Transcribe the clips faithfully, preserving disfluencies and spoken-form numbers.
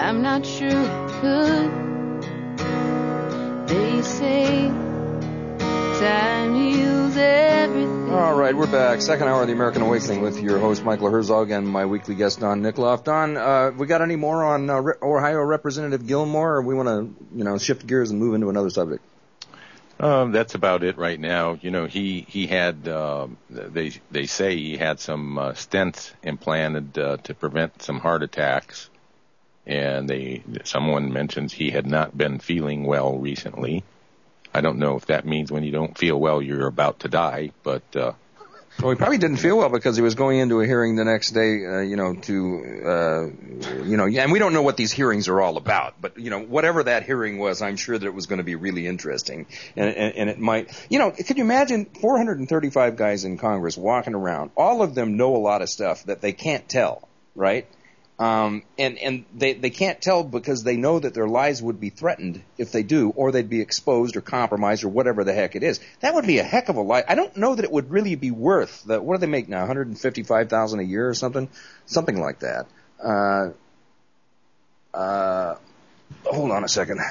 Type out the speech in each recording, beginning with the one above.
I'm not sure I could. They say time heals everything. All right, we're back. Second hour of the American Awakening with your host, Michael Herzog, and my weekly guest, Don Nikoloff. Don, uh, we got any more on uh, Re- Ohio Representative Gilmore, or we want to, you know, shift gears and move into another subject? Um, that's about it right now. You know, he he had uh, they they say he had some uh, stents implanted uh, to prevent some heart attacks, and they someone mentions he had not been feeling well recently. I don't know if that means when you don't feel well you're about to die, but uh, well, he probably didn't feel well because he was going into a hearing the next day, uh, you know, to, uh, you know, and we don't know what these hearings are all about, but, you know, whatever that hearing was, I'm sure that it was going to be really interesting, and, and, and it might, you know, could you imagine four hundred thirty-five guys in Congress walking around, all of them know a lot of stuff that they can't tell, right? Um, and, and they, they can't tell because they know that their lives would be threatened if they do, or they'd be exposed or compromised or whatever the heck it is. That would be a heck of a life. I don't know that it would really be worth the, what do they make now, one hundred fifty-five thousand dollars a year or something? Something like that. Uh, uh, hold on a second.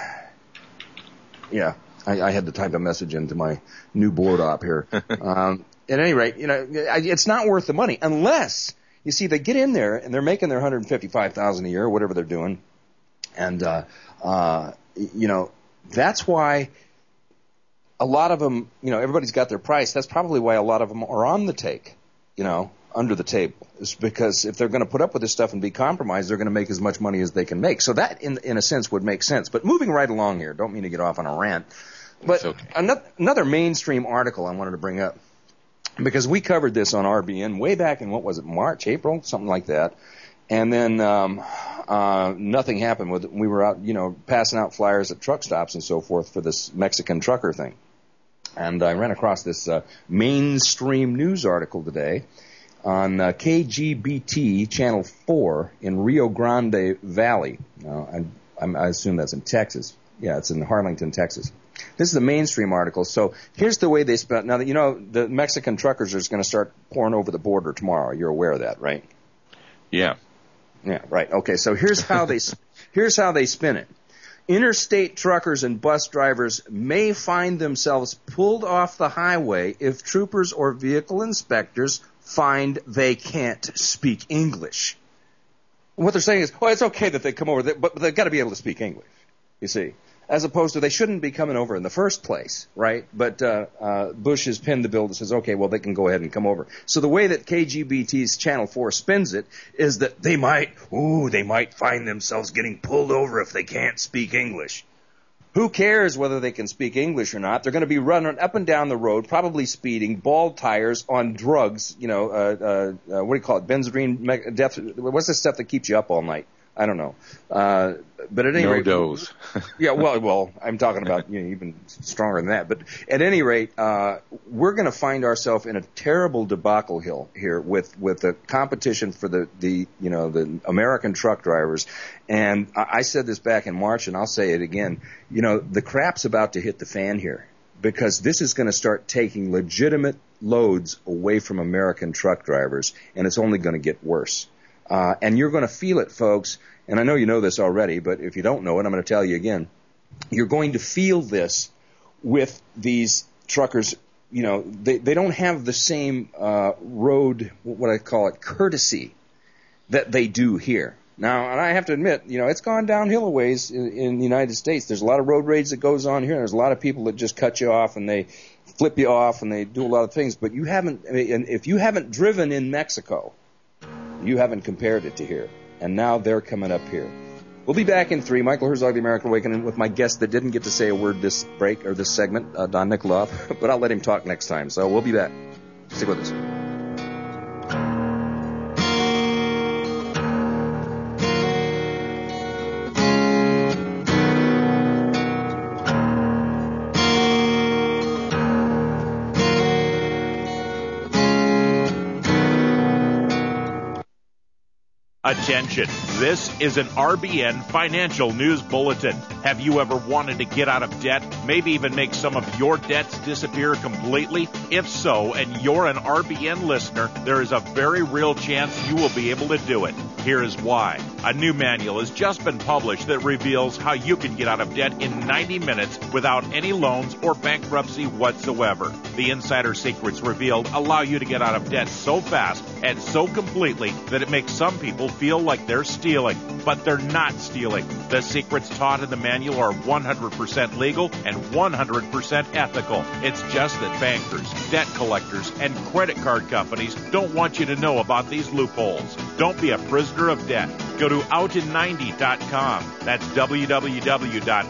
Yeah, I, I had to type a message into my new board op here. um, at any rate, you know, it's not worth the money unless, you see, they get in there and they're making their one hundred fifty-five thousand dollars a year or whatever they're doing. And, uh, uh, you know, that's why a lot of them, you know, everybody's got their price. That's probably why a lot of them are on the take, you know, under the table. It's because if they're going to put up with this stuff and be compromised, they're going to make as much money as they can make. So that, in, in a sense, would make sense. But moving right along here, don't mean to get off on a rant. But okay. another, another mainstream article I wanted to bring up, because we covered this on R B N way back in, what was it, March, April, something like that. And then um, uh, nothing happened with it. We were out, you know, passing out flyers at truck stops and so forth for this Mexican trucker thing. And I ran across this uh, mainstream news article today on uh, K G B T Channel four in Rio Grande Valley. Now, I, I assume that's in Texas. Yeah, it's in Harlingen, Texas. This is a mainstream article. So here's the way they spent. Now, that you know, the Mexican truckers are going to start pouring over the border tomorrow. You're aware of that, right? Yeah. Yeah, right. Okay, so here's how they here's how they spin it. Interstate truckers and bus drivers may find themselves pulled off the highway if troopers or vehicle inspectors find they can't speak English. What they're saying is, well, it's okay that they come over, but they've got to be able to speak English, you see. As opposed to they shouldn't be coming over in the first place, right? But uh, uh, Bush has pinned the bill that says, okay, well, they can go ahead and come over. So the way that K G B T's Channel four spins it is that they might, ooh, they might find themselves getting pulled over if they can't speak English. Who cares whether they can speak English or not? They're going to be running up and down the road, probably speeding, bald tires, on drugs, you know, uh, uh, uh, what do you call it, benzodrine, death, what's the stuff that keeps you up all night? I don't know. Uh, but at any no rate, dose. yeah, well, well, I'm talking about, you know, even stronger than that. But at any rate, uh, we're going to find ourselves in a terrible debacle hill here with, with the competition for the, the, you know, the American truck drivers. And I, I said this back in March, and I'll say it again. You know, the crap's about to hit the fan here, because this is going to start taking legitimate loads away from American truck drivers, and it's only going to get worse. Uh, and you're going to feel it, folks. And I know you know this already, but if you don't know it, I'm going to tell you again. You're going to feel this with these truckers. You know, they, they don't have the same uh, road, what I call it, courtesy that they do here. Now, and I have to admit, you know, it's gone downhill a ways in, in the United States. There's a lot of road rage that goes on here. There's a lot of people that just cut you off and they flip you off and they do a lot of things. But you haven't, I mean, if you haven't driven in Mexico, you haven't compared it to here. And now they're coming up here. We'll be back in three. Michael Herzog, The American Awakening, with my guest that didn't get to say a word this break, or this segment, uh, Don Nikoloff. But I'll let him talk next time. So we'll be back. Stick with us. Attention, this is an R B N financial news bulletin. Have you ever wanted to get out of debt, maybe even make some of your debts disappear completely? If so, and you're an R B N listener, there is a very real chance you will be able to do it. Here is why. A new manual has just been published that reveals how you can get out of debt in ninety minutes without any loans or bankruptcy whatsoever. The insider secrets revealed allow you to get out of debt so fast and so completely that it makes some people feel like they're stealing. But they're not stealing. The secrets taught in the manual are one hundred percent legal and one hundred percent ethical. It's just that bankers, debt collectors, and credit card companies don't want you to know about these loopholes. Don't be a prisoner of debt. Go to out in ninety dot com. That's w w w dot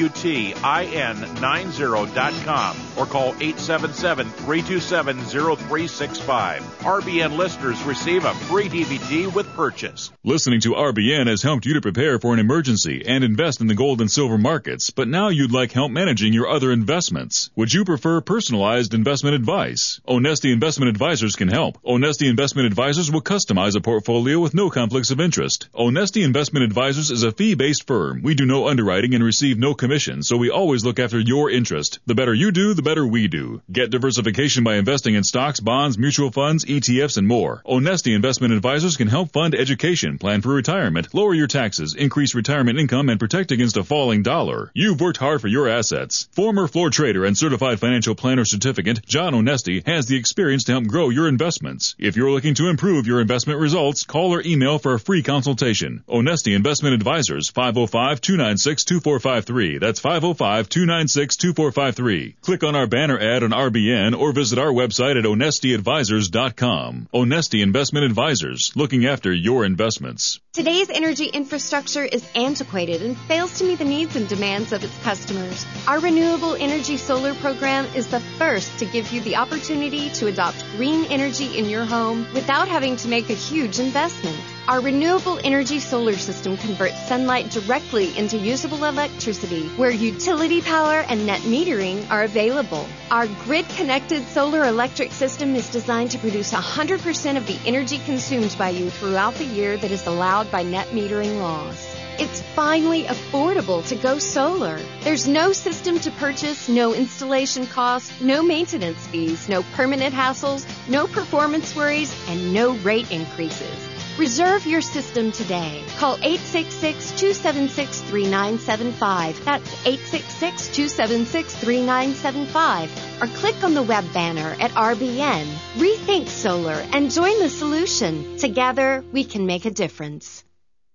outin ninety dot com or call eight seven seven, three two seven, zero three six five. R B N listeners receive a free D V D with purchase. Listening to R B N has helped you to prepare for an emergency and invest in the gold and silver markets, but now you'd like help managing your other investments. Would you prefer personalized investment advice? Onesti Investment Advisors can help. Onesti Investment Advisors will customize a portfolio with no conflicts of interest. Onesti Investment Advisors is a fee-based firm. We do no underwriting and receive no commission, so we always look after your interest. The better you do, the better we do. Get diversification by investing in stocks, bonds, mutual funds, E T Fs, and more. Onesti Investment Advisors can help fund education, plan for retirement, lower your taxes, increase retirement income, and protect against a falling dollar. You've worked hard for your assets. Former floor trader and certified financial planner certificate, John Onesti, has the experience to help grow your investments. If you're looking to improve your investment results, call or email for a free consultation. Onesti Investment Advisors, five oh five, two nine six, two four five three. That's five oh five, two nine six, two four five three. Click on our banner ad on R B N or visit our website at onesti advisors dot com. Onesti Investment Advisors, looking after your investments. Today's energy infrastructure is antiquated and fails to meet the needs and demands of its customers. Our Renewable Energy Solar program is the first to give you the opportunity to adopt green energy in your home without having to make a huge investment. Our renewable energy solar system converts sunlight directly into usable electricity where utility power and net metering are available. Our grid-connected solar electric system is designed to produce one hundred percent of the energy consumed by you throughout the year that is allowed by net metering laws. It's finally affordable to go solar. There's no system to purchase, no installation costs, no maintenance fees, no permanent hassles, no performance worries, and no rate increases. Reserve your system today. Call eight six six, two seven six, three nine seven five. That's eight six six, two seven six, three nine seven five. Or click on the web banner at R B N. Rethink solar and join the solution. Together, we can make a difference.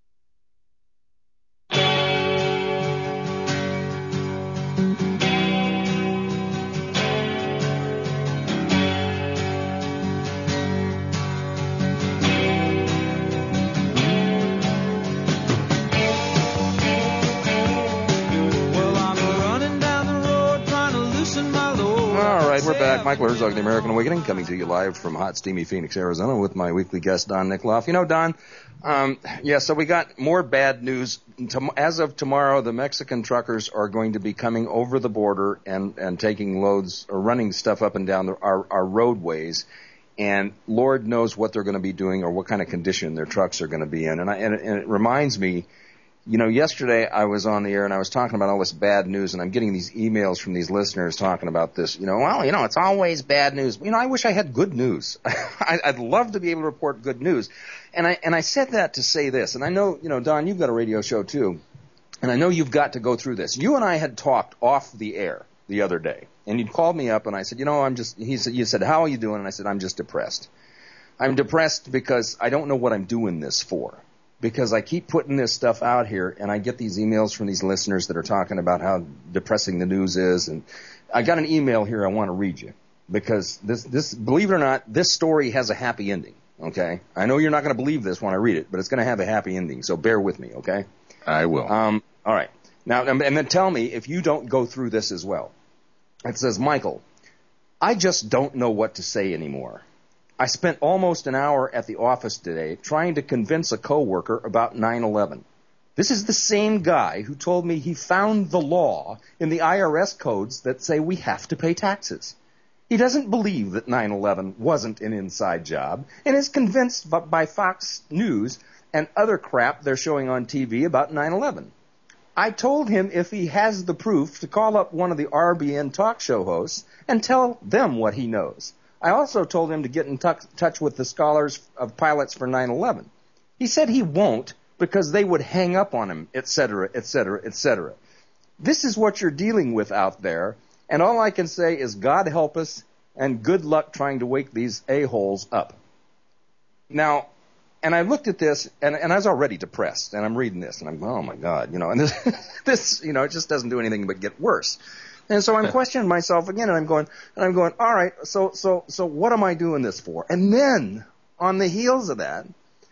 We're back. Michael Herzog, The American Awakening, coming to you live from hot, steamy Phoenix, Arizona, with my weekly guest, Don Nickloff. You know, Don, um, yeah, so we got more bad news. As of tomorrow, the Mexican truckers are going to be coming over the border and, and taking loads or running stuff up and down the, our, our roadways. And Lord knows what they're going to be doing or what kind of condition their trucks are going to be in. And, I, and, it, and it reminds me, you know, yesterday I was on the air and I was talking about all this bad news, and I'm getting these emails from these listeners talking about this. You know, well, you know, it's always bad news. You know, I wish I had good news. I'd love to be able to report good news. And I and I said that to say this. And I know, you know, Don, you've got a radio show too, and I know you've got to go through this. You and I had talked off the air the other day, and you'd called me up, and I said, you know, I'm just. He said, you said, how are you doing? And I said, I'm just depressed. I'm depressed because I don't know what I'm doing this for. Because I keep putting this stuff out here, and I get these emails from these listeners that are talking about how depressing the news is. And I got an email here I want to read you, because this, this, believe it or not, this story has a happy ending. Okay, I know you're not going to believe this when I read it, but it's going to have a happy ending. So bear with me, okay? I will. Um, all right. Now, and then tell me if you don't go through this as well. It says, Michael, I just don't know what to say anymore. I spent almost an hour at the office today trying to convince a coworker about nine eleven. This is the same guy who told me he found the law in the I R S codes that say we have to pay taxes. He doesn't believe that nine eleven wasn't an inside job and is convinced by Fox News and other crap they're showing on T V about nine eleven. I told him if he has the proof to call up one of the R B N talk show hosts and tell them what he knows. I also told him to get in t- touch with the scholars of pilots for nine eleven. He said he won't, because they would hang up on him, et cetera, et cetera, et cetera. This is what you're dealing with out there, and all I can say is God help us and good luck trying to wake these a-holes up. Now, and I looked at this, and, and I was already depressed, and I'm reading this, and I'm, oh my God, you know, and this, this, you know, it just doesn't do anything but get worse. And so I'm questioning myself again, and I'm going, and I'm going, all right, so, so, so what am I doing this for? And then, on the heels of that,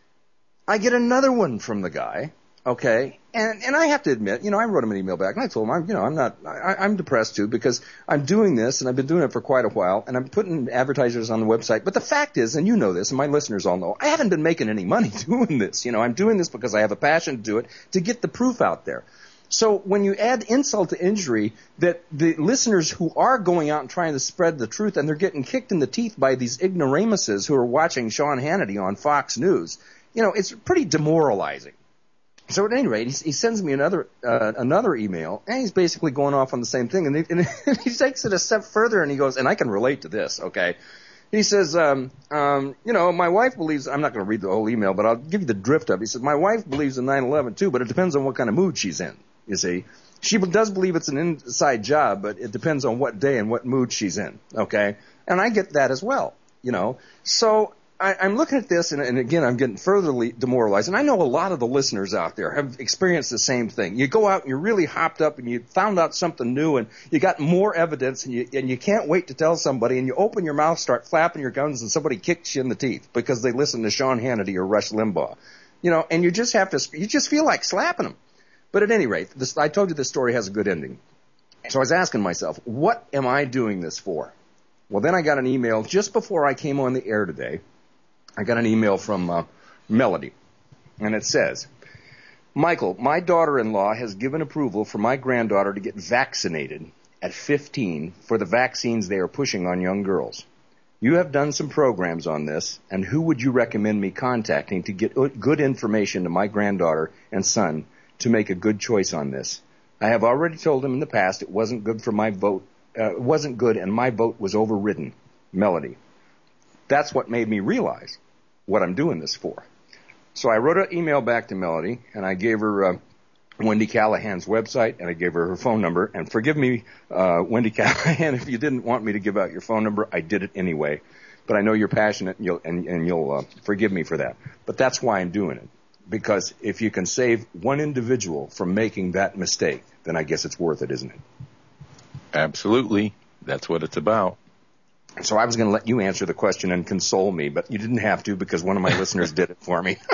I get another one from the guy, okay, and, and I have to admit, you know, I wrote him an email back, and I told him, I'm, you know, I'm not, I, I'm depressed too, because I'm doing this, and I've been doing it for quite a while, and I'm putting advertisers on the website, but the fact is, and you know this, and my listeners all know, I haven't been making any money doing this, you know, I'm doing this because I have a passion to do it, to get the proof out there. So when you add insult to injury, that the listeners who are going out and trying to spread the truth, and they're getting kicked in the teeth by these ignoramuses who are watching Sean Hannity on Fox News, you know, it's pretty demoralizing. So at any rate, he, he sends me another uh, another email, and he's basically going off on the same thing. And he, and he takes it a step further, and he goes, and I can relate to this, okay? He says, um, um, you know, my wife believes, I'm not going to read the whole email, but I'll give you the drift of it. He says, my wife believes in nine eleven too, but it depends on what kind of mood she's in, you see. She does believe it's an inside job, but it depends on what day and what mood she's in, okay? And I get that as well, you know. So I, I'm looking at this, and, and again, I'm getting further demoralized. And I know a lot of the listeners out there have experienced the same thing. You go out and you're really hopped up, and you found out something new, and you got more evidence, and you and you can't wait to tell somebody, and you open your mouth, start flapping your gums, and somebody kicks you in the teeth because they listen to Sean Hannity or Rush Limbaugh, you know. And you just have to, you just feel like slapping them. But at any rate, this, I told you this story has a good ending. So I was asking myself, what am I doing this for? Well, then I got an email just before I came on the air today. I got an email from uh, Melody, and it says, Michael, my daughter-in-law has given approval for my granddaughter to get vaccinated at fifteen for the vaccines they are pushing on young girls. You have done some programs on this, and who would you recommend me contacting to get good information to my granddaughter and son to make a good choice on this? I have already told him in the past it wasn't good for my vote, uh, it wasn't good, and my vote was overridden. Melody. That's what made me realize what I'm doing this for. So I wrote an email back to Melody, and I gave her uh, Wendy Callahan's website, and I gave her her phone number. And forgive me, uh, Wendy Callahan, if you didn't want me to give out your phone number, I did it anyway. But I know you're passionate, and you'll, and, and you'll uh, forgive me for that. But that's why I'm doing it. Because if you can save one individual from making that mistake, then I guess it's worth it, isn't it? Absolutely. That's what it's about. So I was going to let you answer the question and console me, but you didn't have to because one of my listeners did it for me.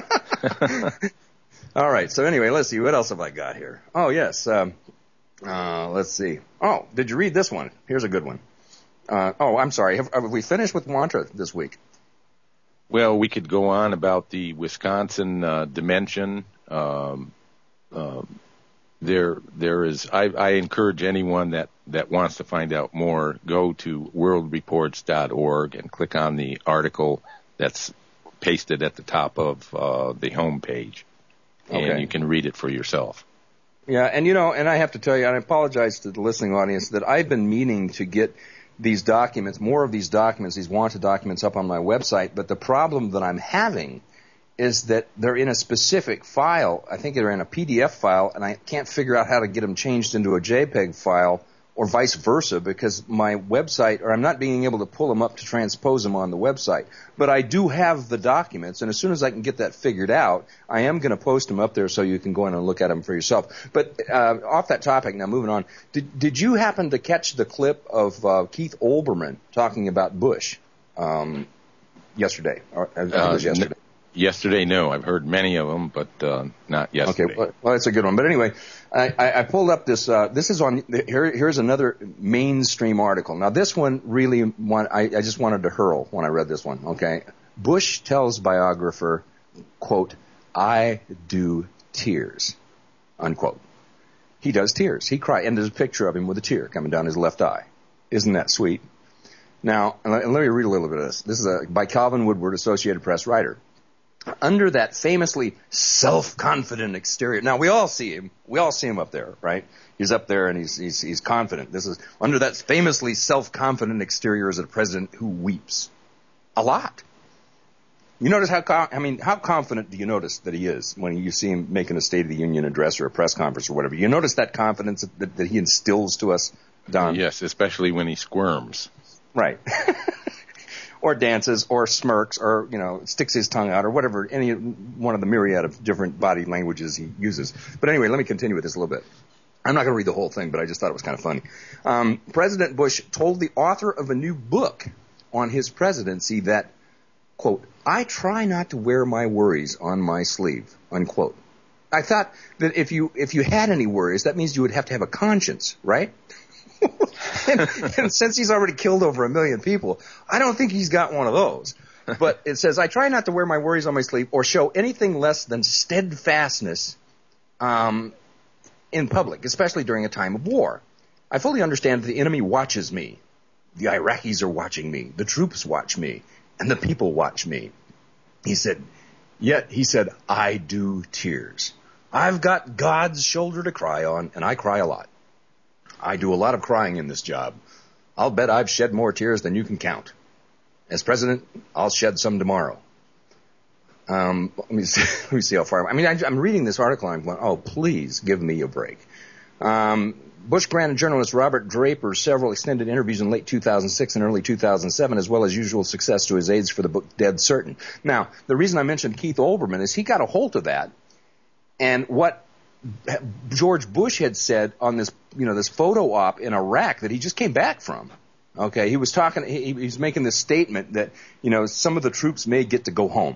All right. So anyway, let's see. What else have I got here? Oh, yes. Um, uh, let's see. Oh, did you read this one? Here's a good one. Uh, oh, I'm sorry. Have, have we finished with Wantra this week? Well, we could go on about the Wisconsin uh, dimension. Um, uh, there, there is. I, I encourage anyone that, that wants to find out more, go to world reports dot org and click on the article that's pasted at the top of uh, the home page, and okay. You can read it for yourself. Yeah, and you know, and I have to tell you, and I apologize to the listening audience, that I've been meaning to get these documents, more of these documents, these wanted documents up on my website, but the problem that I'm having is that they're in a specific file. I think they're in a P D F file, and I can't figure out how to get them changed into a JPEG file or vice versa because my website, or I'm not being able to pull them up to transpose them on the website. But I do have the documents, and as soon as I can get that figured out, I am going to post them up there so you can go in and look at them for yourself. But uh, off that topic, now moving on, did, did you happen to catch the clip of uh, Keith Olbermann talking about Bush um, yesterday? Or, I think it was yesterday. Yesterday, no. I've heard many of them, but uh, not yesterday. Okay, well, well, it's a good one. But anyway, I, I, I pulled up this. Uh, this is on. Here, here's another mainstream article. Now, this one really, want, I, I just wanted to hurl when I read this one. Okay, Bush tells biographer, quote, "I do tears," unquote. He does tears. He cries, and there's a picture of him with a tear coming down his left eye. Isn't that sweet? Now, and let, and let me read a little bit of this. This is a, by Calvin Woodward, Associated Press writer. Under that famously self-confident exterior. Now, we all see him. We all see him up there, right? He's up there and he's, he's, he's confident. This is under that famously self-confident exterior is a president who weeps. A lot. You notice how, com- I mean, how confident do you notice that he is when you see him making a State of the Union address or a press conference or whatever? You notice that confidence that, that he instills to us, Don? Yes, especially when he squirms. Right. Or dances, or smirks, or, you know, sticks his tongue out, or whatever, any one of the myriad of different body languages he uses. But anyway, let me continue with this a little bit. I'm not going to read the whole thing, but I just thought it was kind of funny. Um, President Bush told the author of a new book on his presidency that, quote, I try not to wear my worries on my sleeve, unquote. I thought that if you if you had any worries, that means you would have to have a conscience, right? and, and since he's already killed over a million people, I don't think he's got one of those. But it says, I try not to wear my worries on my sleeve or show anything less than steadfastness um, in public, especially during a time of war. I fully understand that the enemy watches me. The Iraqis are watching me. The troops watch me. And the people watch me. He said, yet, he said, I do tears. I've got God's shoulder to cry on, and I cry a lot. I do a lot of crying in this job. I'll bet I've shed more tears than you can count. As president, I'll shed some tomorrow. Um, let me see, let me see how far. I mean, I, I'm reading this article and I'm going, oh, please give me a break. Um, Bush granted journalist Robert Draper several extended interviews in late two thousand six and early two thousand seven, as well as usual success to his aides for the book Dead Certain. Now, the reason I mentioned Keith Olbermann is he got a hold of that, and what George Bush had said on this, you know, this photo op in Iraq that he just came back from. Okay, he was talking, he, he was making this statement that, you know, some of the troops may get to go home,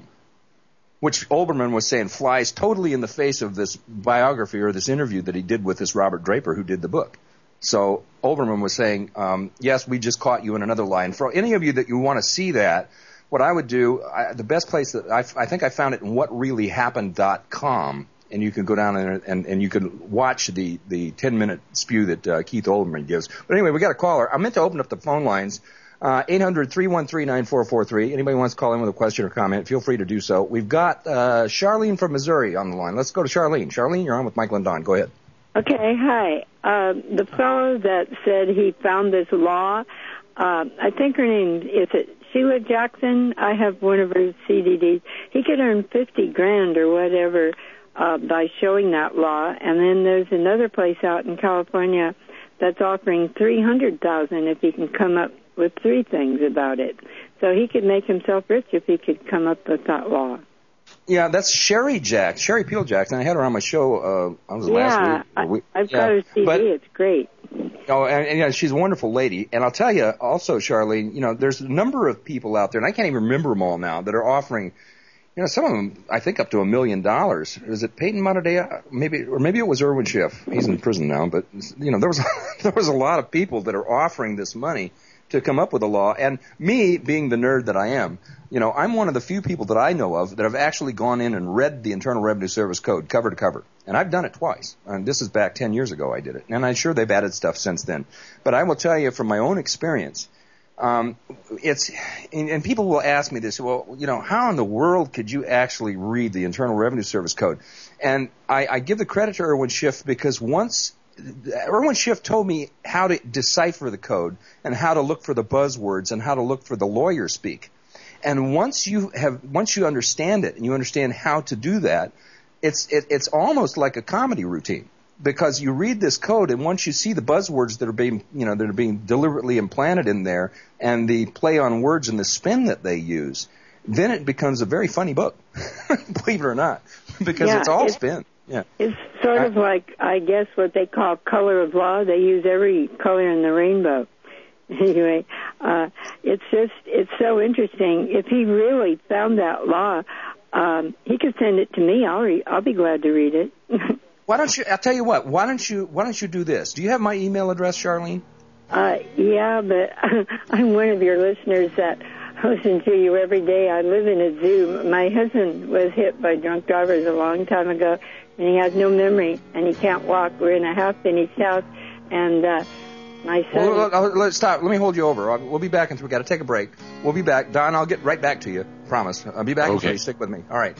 which Olbermann was saying flies totally in the face of this biography or this interview that he did with this Robert Draper who did the book. So Olbermann was saying, um, yes, we just caught you in another lie. And for any of you that you want to see that, what I would do, I, the best place that I, I think I found it in what really happened dot com. And you can go down and, and, and you can watch the, the ten-minute spew that uh, Keith Olbermann gives. But anyway, we got a caller. I meant to open up the phone lines, uh, eight hundred, three one three, nine four four three. Anybody wants to call in with a question or comment, feel free to do so. We've got uh, Charlene from Missouri on the line. Let's go to Charlene. Charlene, you're on with Michael and Don. Go ahead. Okay, hi. Uh, the fellow that said he found this law, uh, I think her name, is it Sheila Jackson? I have one of her C D Ds. He could earn fifty grand or whatever Uh, by showing that law, and then there's another place out in California that's offering three hundred thousand if he can come up with three things about it. So he could make himself rich if he could come up with that law. Yeah, that's Sherry Jack, Sherry Peel Jackson. I had her on my show. Uh, I was yeah, last week. week. I, I've yeah, got her C D. but, it's great. Oh, and, and yeah, she's a wonderful lady. And I'll tell you also, Charlene, you know, there's a number of people out there, and I can't even remember them all now, that are offering. You know, some of them, I think, up to a million dollars. Is it Peyton Monadea? Maybe, or maybe it was Irwin Schiff. He's in prison now, but you know, there was there was a lot of people that are offering this money to come up with a law. And me, being the nerd that I am, you know, I'm one of the few people that I know of that have actually gone in and read the Internal Revenue Service Code cover to cover. And I've done it twice. And this is back ten years ago I did it. And I'm sure they've added stuff since then. But I will tell you from my own experience. Um, it's, and, and people will ask me this, well, you know, how in the world could you actually read the Internal Revenue Service Code? And I, I give the credit to Irwin Schiff because once, Irwin Schiff told me how to decipher the code and how to look for the buzzwords and how to look for the lawyer speak. And once you have, once you understand it and you understand how to do that, it's, it, it's almost like a comedy routine. Because you read this code, and once you see the buzzwords that are being, you know, that are being deliberately implanted in there, and the play on words and the spin that they use, then it becomes a very funny book, believe it or not, because yeah, it's all it's, spin. Yeah, it's sort I, of like, I guess, what they call color of law. They use every color in the rainbow. Anyway, uh, it's just, it's so interesting. If he really found that law, um, he could send it to me. I'll re- I'll be glad to read it. Why don't you? I'll tell you what. Why don't you? Why don't you do this? Do you have my email address, Charlene? Uh, yeah, but I'm one of your listeners that listen to you every day. I live in a zoo. My husband was hit by drunk drivers a long time ago, and he has no memory, and he can't walk. We're in a half-finished house, and uh, my son... Well, look, let's stop. Let me hold you over. We'll be back. We've got to take a break. We'll be back. Don, I'll get right back to you. Promise. I'll be back. Okay. Until you stick with me. All right.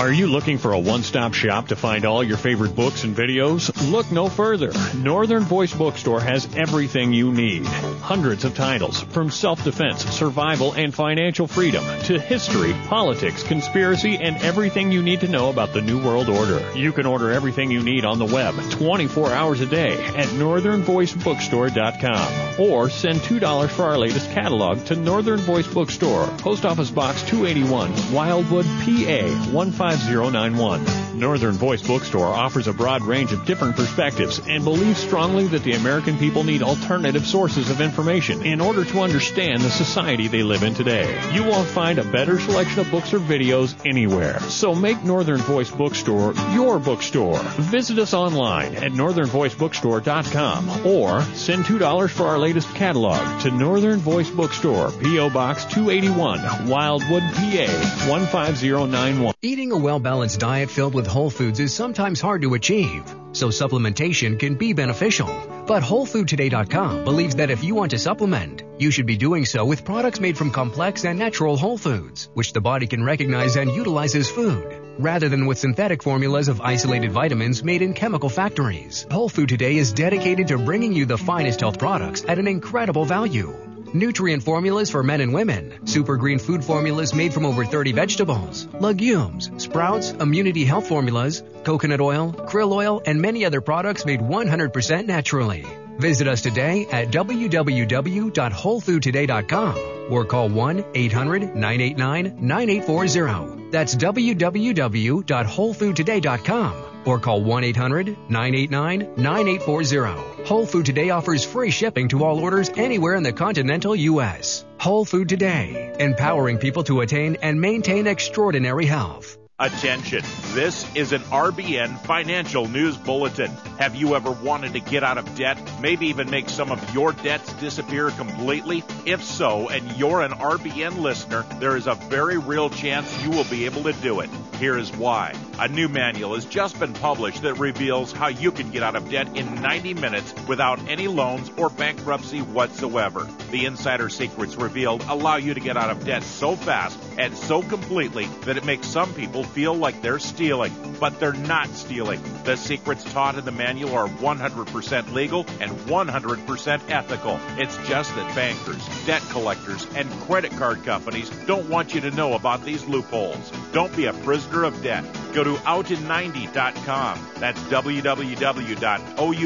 Are you looking for a one-stop shop to find all your favorite books and videos? Look no further. Northern Voice Bookstore has everything you need. Hundreds of titles, from self-defense, survival, and financial freedom to history, politics, conspiracy, and everything you need to know about the New World Order. You can order everything you need on the web twenty-four hours a day at northern voice bookstore dot com or send two dollars for our latest catalog to Northern Voice Bookstore, Post Office Box two eighty-one, Wildwood, P A one five zero nine one. Northern Voice Bookstore offers a broad range of different perspectives and believes strongly that the American people need alternative sources of information in order to understand the society they live in today. You won't find a better selection of books or videos anywhere. So make Northern Voice Bookstore your bookstore. Visit us online at northern voice bookstore dot com or send two dollars for our latest catalog to Northern Voice Bookstore, P O Box two eighty-one, Wildwood, P A one five zero nine one. Eating a well-balanced diet filled with whole foods is sometimes hard to achieve, so supplementation can be beneficial. But whole food today dot com believes that if you want to supplement, you should be doing so with products made from complex and natural whole foods, which the body can recognize and utilize as food, rather than with synthetic formulas of isolated vitamins made in chemical factories. Whole Food Today is dedicated to bringing you the finest health products at an incredible value. Nutrient formulas for men and women, super green food formulas made from over thirty vegetables, legumes, sprouts, immunity health formulas, coconut oil, krill oil, and many other products made one hundred percent naturally. Visit us today at w w w dot whole food today dot com or call one eight hundred nine eight nine nine eight four zero. That's w w w dot whole food today dot com or call one eight hundred nine eight nine nine eight four zero. Whole Food Today offers free shipping to all orders anywhere in the continental U S. Whole Food Today, empowering people to attain and maintain extraordinary health. Attention, this is an R B N Financial News Bulletin. Have you ever wanted to get out of debt, maybe even make some of your debts disappear completely? If so, and you're an R B N listener, there is a very real chance you will be able to do it. Here is why. A new manual has just been published that reveals how you can get out of debt in ninety minutes without any loans or bankruptcy whatsoever. The insider secrets revealed allow you to get out of debt so fast and so completely that it makes some people feel like they're stealing, but they're not stealing. The secrets taught in the manual are one hundred percent legal and one hundred percent ethical. It's just that bankers, debt collectors, and credit card companies don't want you to know about these loopholes. Don't be a prisoner of debt. Go to out in ninety dot com. That's w w w dot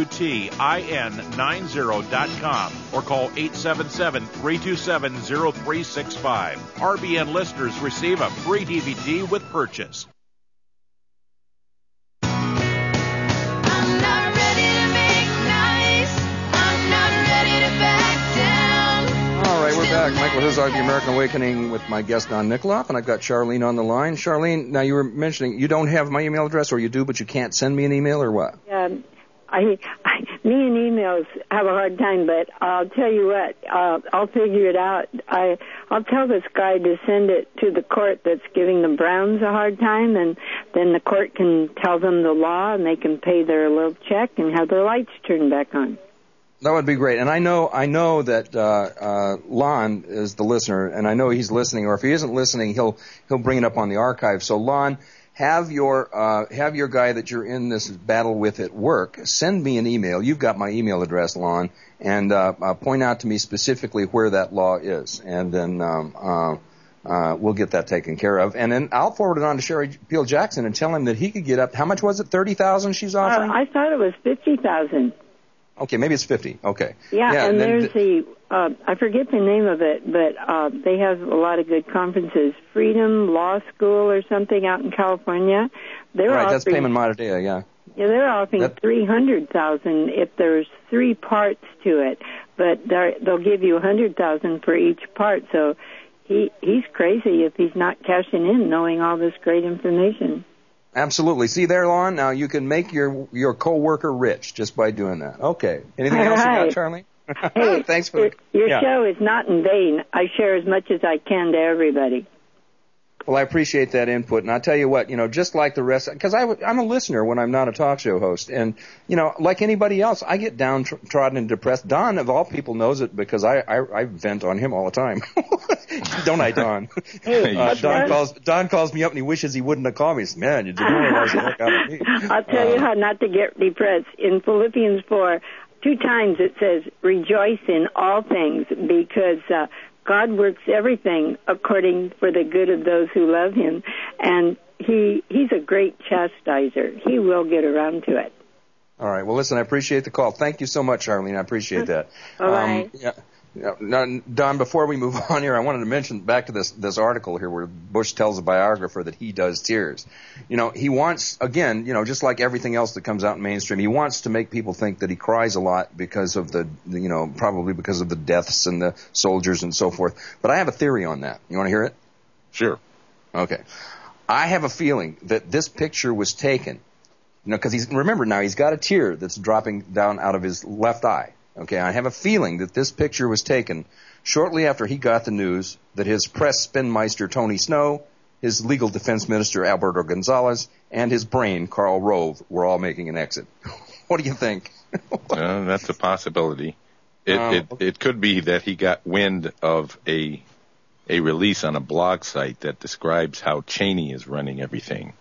outin ninety dot com or call eight seven seven, three two seven, zero three six five. R B N listeners receive a free D V D with purchase. Back. Michael Herzog, The American Awakening, with my guest Don Nikoloff, and I've got Charlene on the line. Charlene, now you were mentioning you don't have my email address, or you do, but you can't send me an email, or what? Um, I, I, me and emails have a hard time, but I'll tell you what, uh, I'll figure it out. I, I'll tell this guy to send it to the court that's giving the Browns a hard time, and then the court can tell them the law, and they can pay their little check and have their lights turned back on. That would be great. And I know I know that uh, uh, Lon is the listener, and I know he's listening. Or if he isn't listening, he'll he'll bring it up on the archive. So Lon, have your uh, have your guy that you're in this battle with at work send me an email. You've got my email address, Lon, and uh, uh, point out to me specifically where that law is, and then um, uh, uh, we'll get that taken care of. And then I'll forward it on to Sherry Peel Jackson and tell him that he could get up. How much was it? Thirty thousand she's offering? Uh, I thought it was fifty thousand. Okay, maybe it's fifty. Okay. Yeah, yeah and, and there's th- the, uh, I forget the name of it, but uh, they have a lot of good conferences. Freedom Law School or something out in California. They're right, offering, that's Payman Mater Dei, yeah. Yeah, they're offering that, three hundred thousand dollars if there's three parts to it, but they'll give you one hundred thousand dollars for each part. So he he's crazy if he's not cashing in knowing all this great information. Absolutely. See there, Lon? Now you can make your your coworker rich just by doing that. Okay. Anything All else right. you got, Charlie? Hey, thanks for your, the, your yeah. show is not in vain. I share as much as I can to everybody. Well, I appreciate that input, and I'll tell you what, you know, just like the rest, because I'm a listener when I'm not a talk show host, and, you know, like anybody else, I get downtrodden and depressed. Don, of all people, knows it because I, I, I vent on him all the time. Don't I, Don? uh, Don calls Don calls me up and he wishes he wouldn't have called me. He says, man, you demoralized the heck out of me. I'll tell uh, you how not to get depressed. In Philippians four, two times it says, rejoice in all things, because uh, God works everything according for the good of those who love him. And he he's a great chastiser. He will get around to it. All right. Well, listen, I appreciate the call. Thank you so much, Arlene. I appreciate that. All right. Um, yeah. Now, Don, before we move on here, I wanted to mention back to this this article here where Bush tells a biographer that he does tears. You know, he wants, again, you know, just like everything else that comes out in mainstream, he wants to make people think that he cries a lot because of the, you know, probably because of the deaths and the soldiers and so forth. But I have a theory on that. You want to hear it? Sure. Okay. I have a feeling that this picture was taken, you know, because he's, remember now, he's got a tear that's dropping down out of his left eye. Okay, I have a feeling that this picture was taken shortly after he got the news that his press spinmeister Tony Snow, his legal defense minister Alberto Gonzalez, and his brain Karl Rove were all making an exit. What do you think? uh, that's a possibility. It, um, it it could be that he got wind of a a release on a blog site that describes how Cheney is running everything.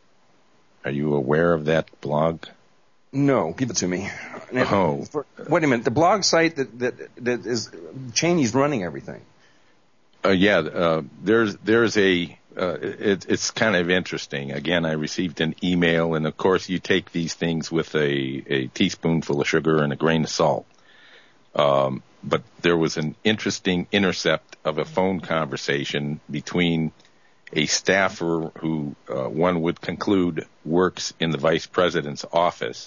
Are you aware of that blog? No, give it to me. Oh. For, wait a minute. The blog site that, that, that is Cheney's running everything. Uh, yeah, uh, there's, there's a, uh, it, it's kind of interesting. Again, I received an email, and of course you take these things with a, a teaspoonful of sugar and a grain of salt. Um, but there was an interesting intercept of a phone conversation between a staffer who, uh, one would conclude works in the vice president's office,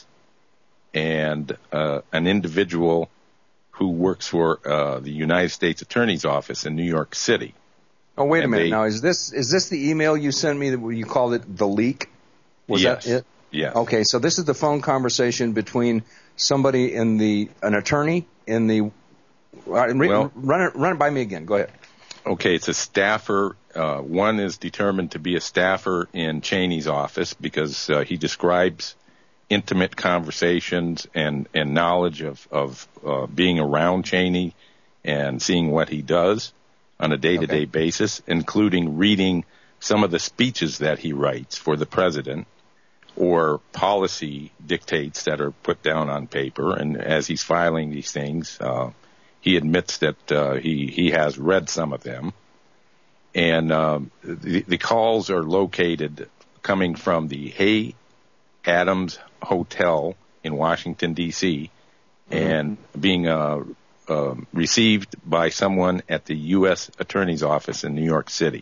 and uh, an individual who works for uh, the United States Attorney's Office in New York City. Oh, wait and a minute. They, now, is this is this the email you sent me that you called it the leak? Was yes. that it? Yes. Okay, so this is the phone conversation between somebody in the, an attorney in the, uh, well, run it, run it by me again. Go ahead. Okay, it's a staffer. Uh, one is determined to be a staffer in Cheney's office because uh, he describes intimate conversations and, and knowledge of, of uh, being around Cheney and seeing what he does on a day-to-day okay. basis, including reading some of the speeches that he writes for the president or policy dictates that are put down on paper. And as he's filing these things, uh, he admits that uh, he, he has read some of them. And um, the, the calls are located coming from the Hay Adams Hotel in Washington, D C, mm-hmm. and being uh, uh, received by someone at the U S Attorney's Office in New York City.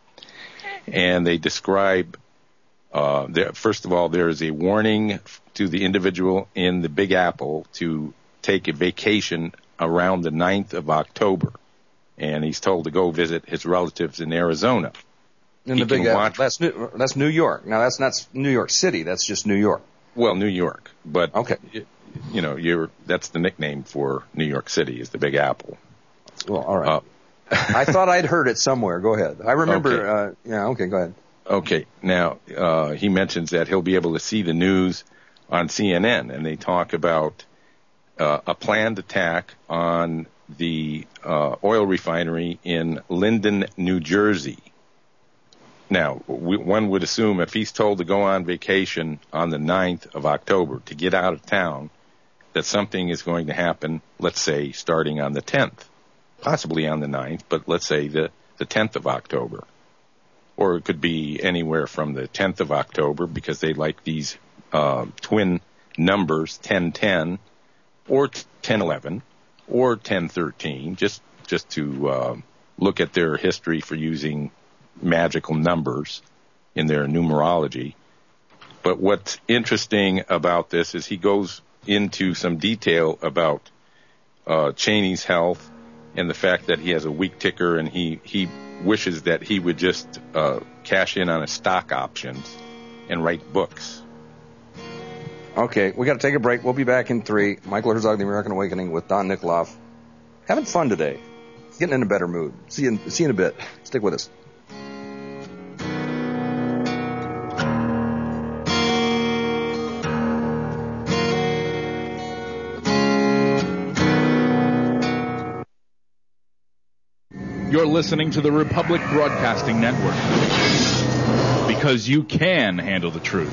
And they describe, uh, there, first of all, there is a warning to the individual in the Big Apple to take a vacation around the ninth of October. And he's told to go visit his relatives in Arizona. In the Big Apple. That's New, that's New York. Now, that's not New York City. That's just New York. Well, New York. But, okay. you know, you're that's the nickname for New York City is the Big Apple. Well, all right. Uh, I thought I'd heard it somewhere. Go ahead. I remember. Okay. Uh, yeah, okay, go ahead. Okay. Now, uh, he mentions that he'll be able to see the news on C N N, and they talk about uh, a planned attack on the uh, oil refinery in Linden, New Jersey. Now, we, one would assume if he's told to go on vacation on the ninth of October to get out of town, that something is going to happen, let's say, starting on the tenth, possibly on the ninth, but let's say the, the tenth of October. Or it could be anywhere from the tenth of October because they like these uh, twin numbers, ten ten or ten eleven. Or ten thirteen, just just to uh, look at their history for using magical numbers in their numerology. But what's interesting about this is he goes into some detail about uh, Cheney's health and the fact that he has a weak ticker, and he, he wishes that he would just uh, cash in on his stock options and write books. Okay, we got to take a break. We'll be back in three. Michael Herzog, The American Awakening, with Don Nickloff. Having fun today. Getting in a better mood. See you in, see you in a bit. Stick with us. You're listening to the Republic Broadcasting Network. Because you can handle the truth.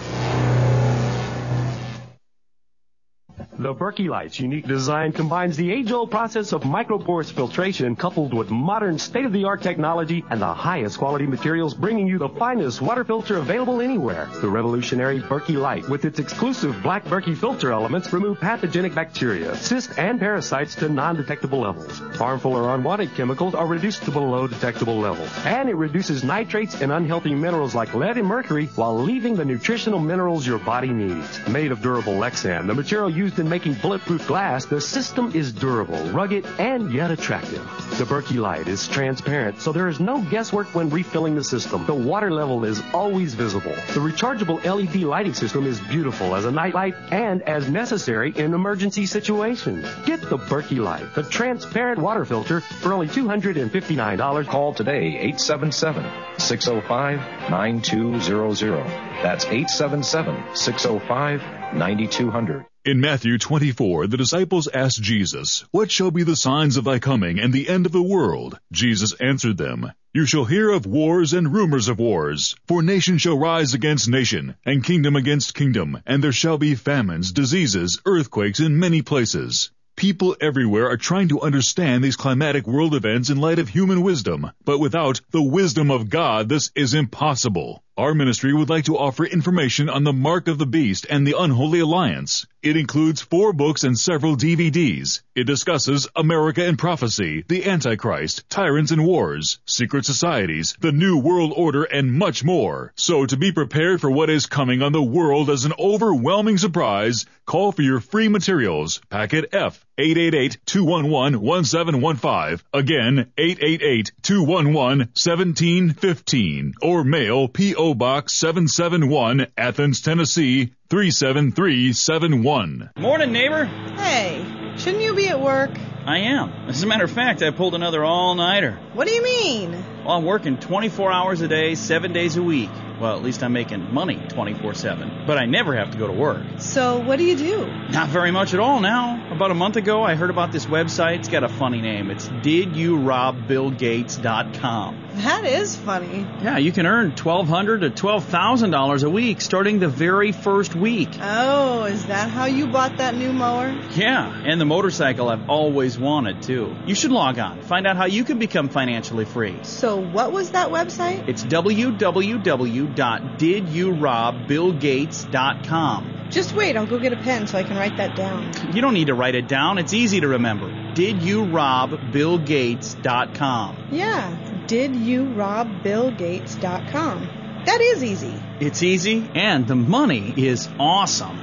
The Berkey Light's unique design combines the age-old process of microporous filtration coupled with modern state-of-the-art technology and the highest quality materials, bringing you the finest water filter available anywhere. The revolutionary Berkey Light, with its exclusive black Berkey filter elements, remove pathogenic bacteria, cysts, and parasites to non-detectable levels. Harmful or unwanted chemicals are reduced to below detectable levels. And it reduces nitrates and unhealthy minerals like lead and mercury while leaving the nutritional minerals your body needs. Made of durable Lexan, the material used in making bulletproof glass, the system is durable, rugged, and yet attractive. The Berkey Light is transparent, so there is no guesswork when refilling the system. The water level is always visible. The rechargeable L E D lighting system is beautiful as a nightlight and as necessary in emergency situations. Get the Berkey Light, the transparent water filter, for only two hundred fifty-nine dollars. Call today, eight seven seven, six oh five, nine two zero zero. That's eight seven seven, six oh five, nine two zero zero. In Matthew twenty-four, the disciples asked Jesus, "What shall be the signs of thy coming and the end of the world?" Jesus answered them, "You shall hear of wars and rumors of wars. For nation shall rise against nation, and kingdom against kingdom, and there shall be famines, diseases, earthquakes in many places." People everywhere are trying to understand these climatic world events in light of human wisdom, but without the wisdom of God, this is impossible. Our ministry would like to offer information on the Mark of the Beast and the Unholy Alliance. It includes four books and several D V Ds. It discusses America and prophecy, the Antichrist, tyrants and wars, secret societies, the New World Order, and much more. So to be prepared for what is coming on the world as an overwhelming surprise, call for your free materials. Packet F, eight eight eight, two one one, one seven one five. Again, eight eight eight, two one one, one seven one five. Or mail P O Box seven seven one, Athens, Tennessee, three seven three seven one. Morning, neighbor. Hey, shouldn't you be at work? I am. As a matter of fact, I pulled another all-nighter. What do you mean? Well, I'm working twenty-four hours a day, seven days a week. Well, at least I'm making money twenty-four seven. But I never have to go to work. So what do you do? Not very much at all now. About a month ago, I heard about this website. It's got a funny name. It's did you rob bill gates dot com. That is funny. Yeah, you can earn twelve hundred dollars to twelve thousand dollars a week starting the very first week. Oh, is that how you bought that new mower? Yeah, and the motorcycle I've always wanted, too. You should log on. Find out how you can become financially free. So what was that website? It's w w w dot did you rob bill gates dot com. Just wait, I'll go get a pen so I can write that down. You don't need to write it down. It's easy to remember. did you rob bill gates dot com. Yeah, did you rob bill gates dot com. That is easy. It's easy, and the money is awesome.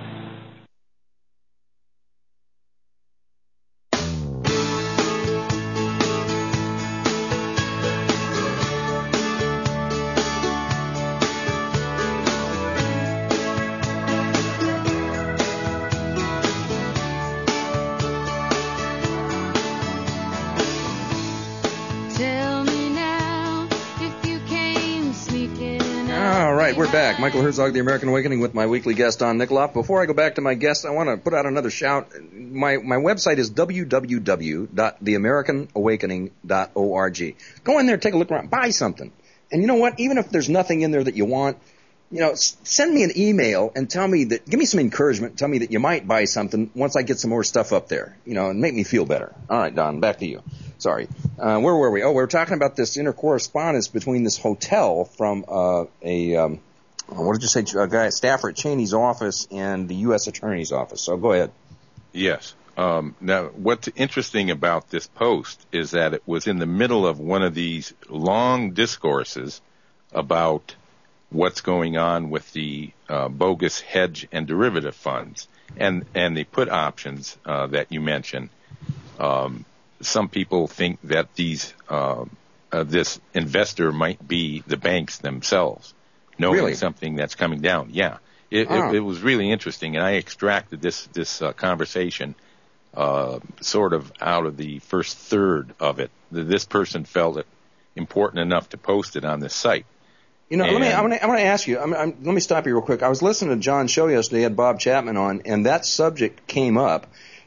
We're back. Michael Herzog, The American Awakening, with my weekly guest, Don Nikoloff. Before I go back to my guest, I want to put out another shout. My my website is w w w dot the american awakening dot org. Go in there, take a look around, buy something. And you know what? Even if there's nothing in there that you want, you know, s- send me an email and tell me that, give me some encouragement, tell me that you might buy something once I get some more stuff up there, you know, and make me feel better. All right, Don, back to you. Sorry. Uh, where were we? Oh, we were talking about this intercorrespondence between this hotel from uh, a, um, what did you say, a guy, staffer at Cheney's office and the U S Attorney's office. So go ahead. Yes. Um, now, what's interesting about this post is that it was in the middle of one of these long discourses about what's going on with the uh, bogus hedge and derivative funds and, and the put options uh, that you mentioned. Um, some people think that these uh, uh, this investor might be the banks themselves, knowing really? something that's coming down. Yeah, it, oh. it, it was really interesting, and I extracted this this uh, conversation uh, sort of out of the first third of it. This person felt it important enough to post it on this site. You know, and, let me. I'm going to. I'm going to ask you. I'm, I'm, let me stop you real quick. I was listening to John's show yesterday. He had Bob Chapman on, and that subject came up.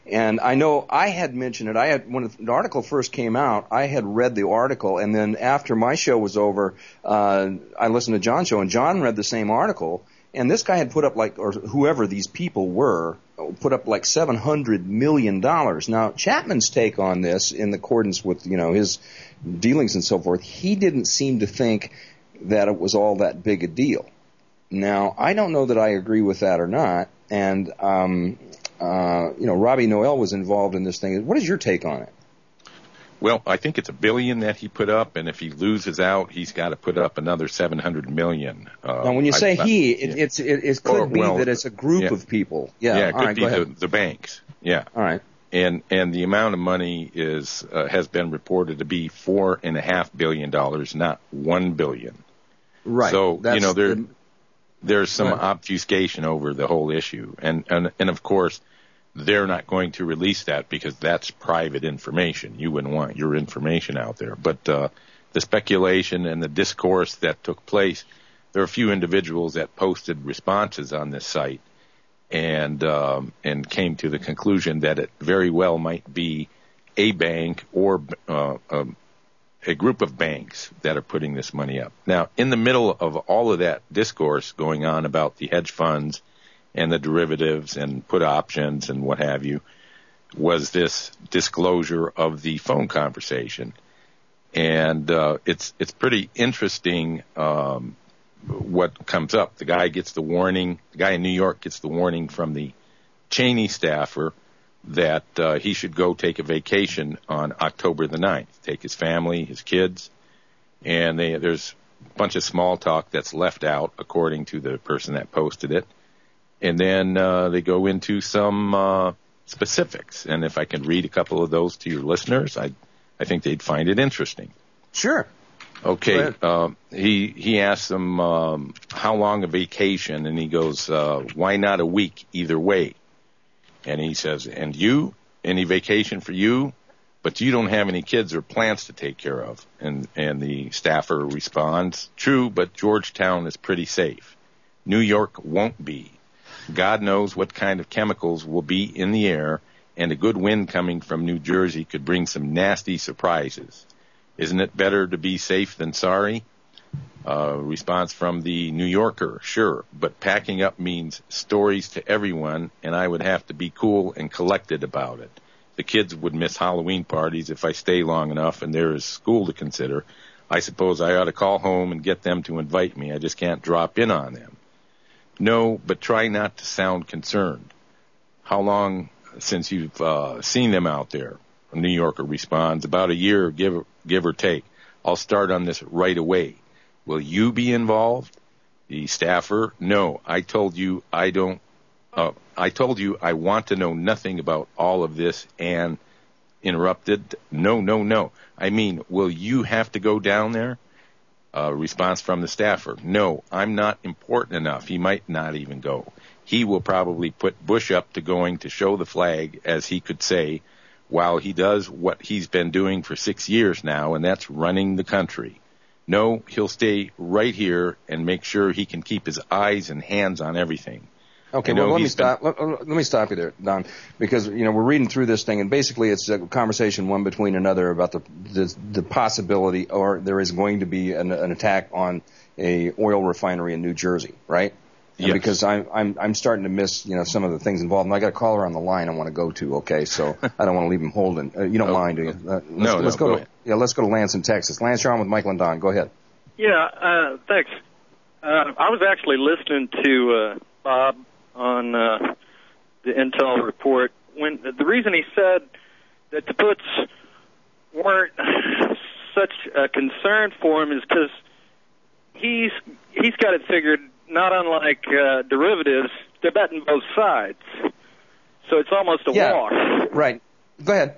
And I know I had mentioned it. I had when the article first came out, I had read the article, and then after my show was over, uh, I listened to John's show, and John read the same article. And this guy had put up like, or whoever these people were, put up like seven hundred million dollars. Now Chapman's take on this, in accordance with you know his dealings and so forth, he didn't seem to think that it was all that big a deal. Now I don't know that I agree with that or not, and. um Uh, you know, Robbie Noel was involved in this thing. What is your take on it? Well, I think it's a billion that he put up, and if he loses out, he's got to put up another seven hundred million. Uh, now, when you say I, he, yeah. it, it's it, it could or, be well, that it's a group yeah. of people. Yeah, yeah, it all could right, be go the, ahead. the banks. Yeah, all right. And and the amount of money is uh, has been reported to be four and a half billion dollars, not one billion. Right. So That's you know there the, there's some right. obfuscation over the whole issue, and and and of course. They're not going to release that because that's private information. You wouldn't want your information out there. But uh, the speculation and the discourse that took place, there are a few individuals that posted responses on this site and um, and came to the conclusion that it very well might be a bank or uh, um, a group of banks that are putting this money up. Now, in the middle of all of that discourse going on about the hedge funds and the derivatives and put options and what have you, was this disclosure of the phone conversation. And uh, it's it's pretty interesting um, what comes up. The guy gets the warning, the guy in New York gets the warning from the Cheney staffer that uh, he should go take a vacation on October the ninth, take his family, his kids, and they, there's a bunch of small talk that's left out, according to the person that posted it. And then uh, they go into some uh, specifics. And if I can read a couple of those to your listeners, I I think they'd find it interesting. Sure. Okay. Um, he he asks them um, how long a vacation, and he goes, uh, why not a week either way? And he says, and you, any vacation for you? But you don't have any kids or plants to take care of. And and the staffer responds, true, but Georgetown is pretty safe. New York won't be. God knows what kind of chemicals will be in the air, and a good wind coming from New Jersey could bring some nasty surprises. Isn't it better to be safe than sorry? Uh, response from the New Yorker, sure, but packing up means stories to everyone, and I would have to be cool and collected about it. The kids would miss Halloween parties if I stay long enough, and there is school to consider. I suppose I ought to call home and get them to invite me. I just can't drop in on them. No, but try not to sound concerned. How long since you've uh, seen them out there? A New Yorker responds, about a year, give, give or take. I'll start on this right away. Will you be involved? The staffer, no, I told you I don't, uh, I told you I want to know nothing about all of this, and interrupted, no, no, no. I mean, will you have to go down there? Uh, response from the staffer, no, I'm not important enough. He might not even go. He will probably put Bush up to going to show the flag, as he could say, while he does what he's been doing for six years now, and that's running the country. No, he'll stay right here and make sure he can keep his eyes and hands on everything. Okay, well, let me stop. Been... Let, let me stop you there, Don, because you know we're reading through this thing, and basically it's a conversation one between another about the the, the possibility, or there is going to be an, an attack on a oil refinery in New Jersey, right? And yes. Because I'm I'm I'm starting to miss you know some of the things involved, and I got a caller on the line I want to go to. Okay, so I don't want to leave him holding. Uh, you don't oh, mind, do you? Uh, let's, no, let's no, go, go to ahead. yeah, let's go to Lance in Texas. Lance, you're on with Michael and Don. Go ahead. Yeah, uh, thanks. Uh, I was actually listening to uh, Bob on uh, the Intel report when the reason he said that the puts weren't such a concern for him is because he's he's got it figured. Not unlike uh, derivatives, they're betting both sides, so it's almost a yeah, wash. Right. Go ahead.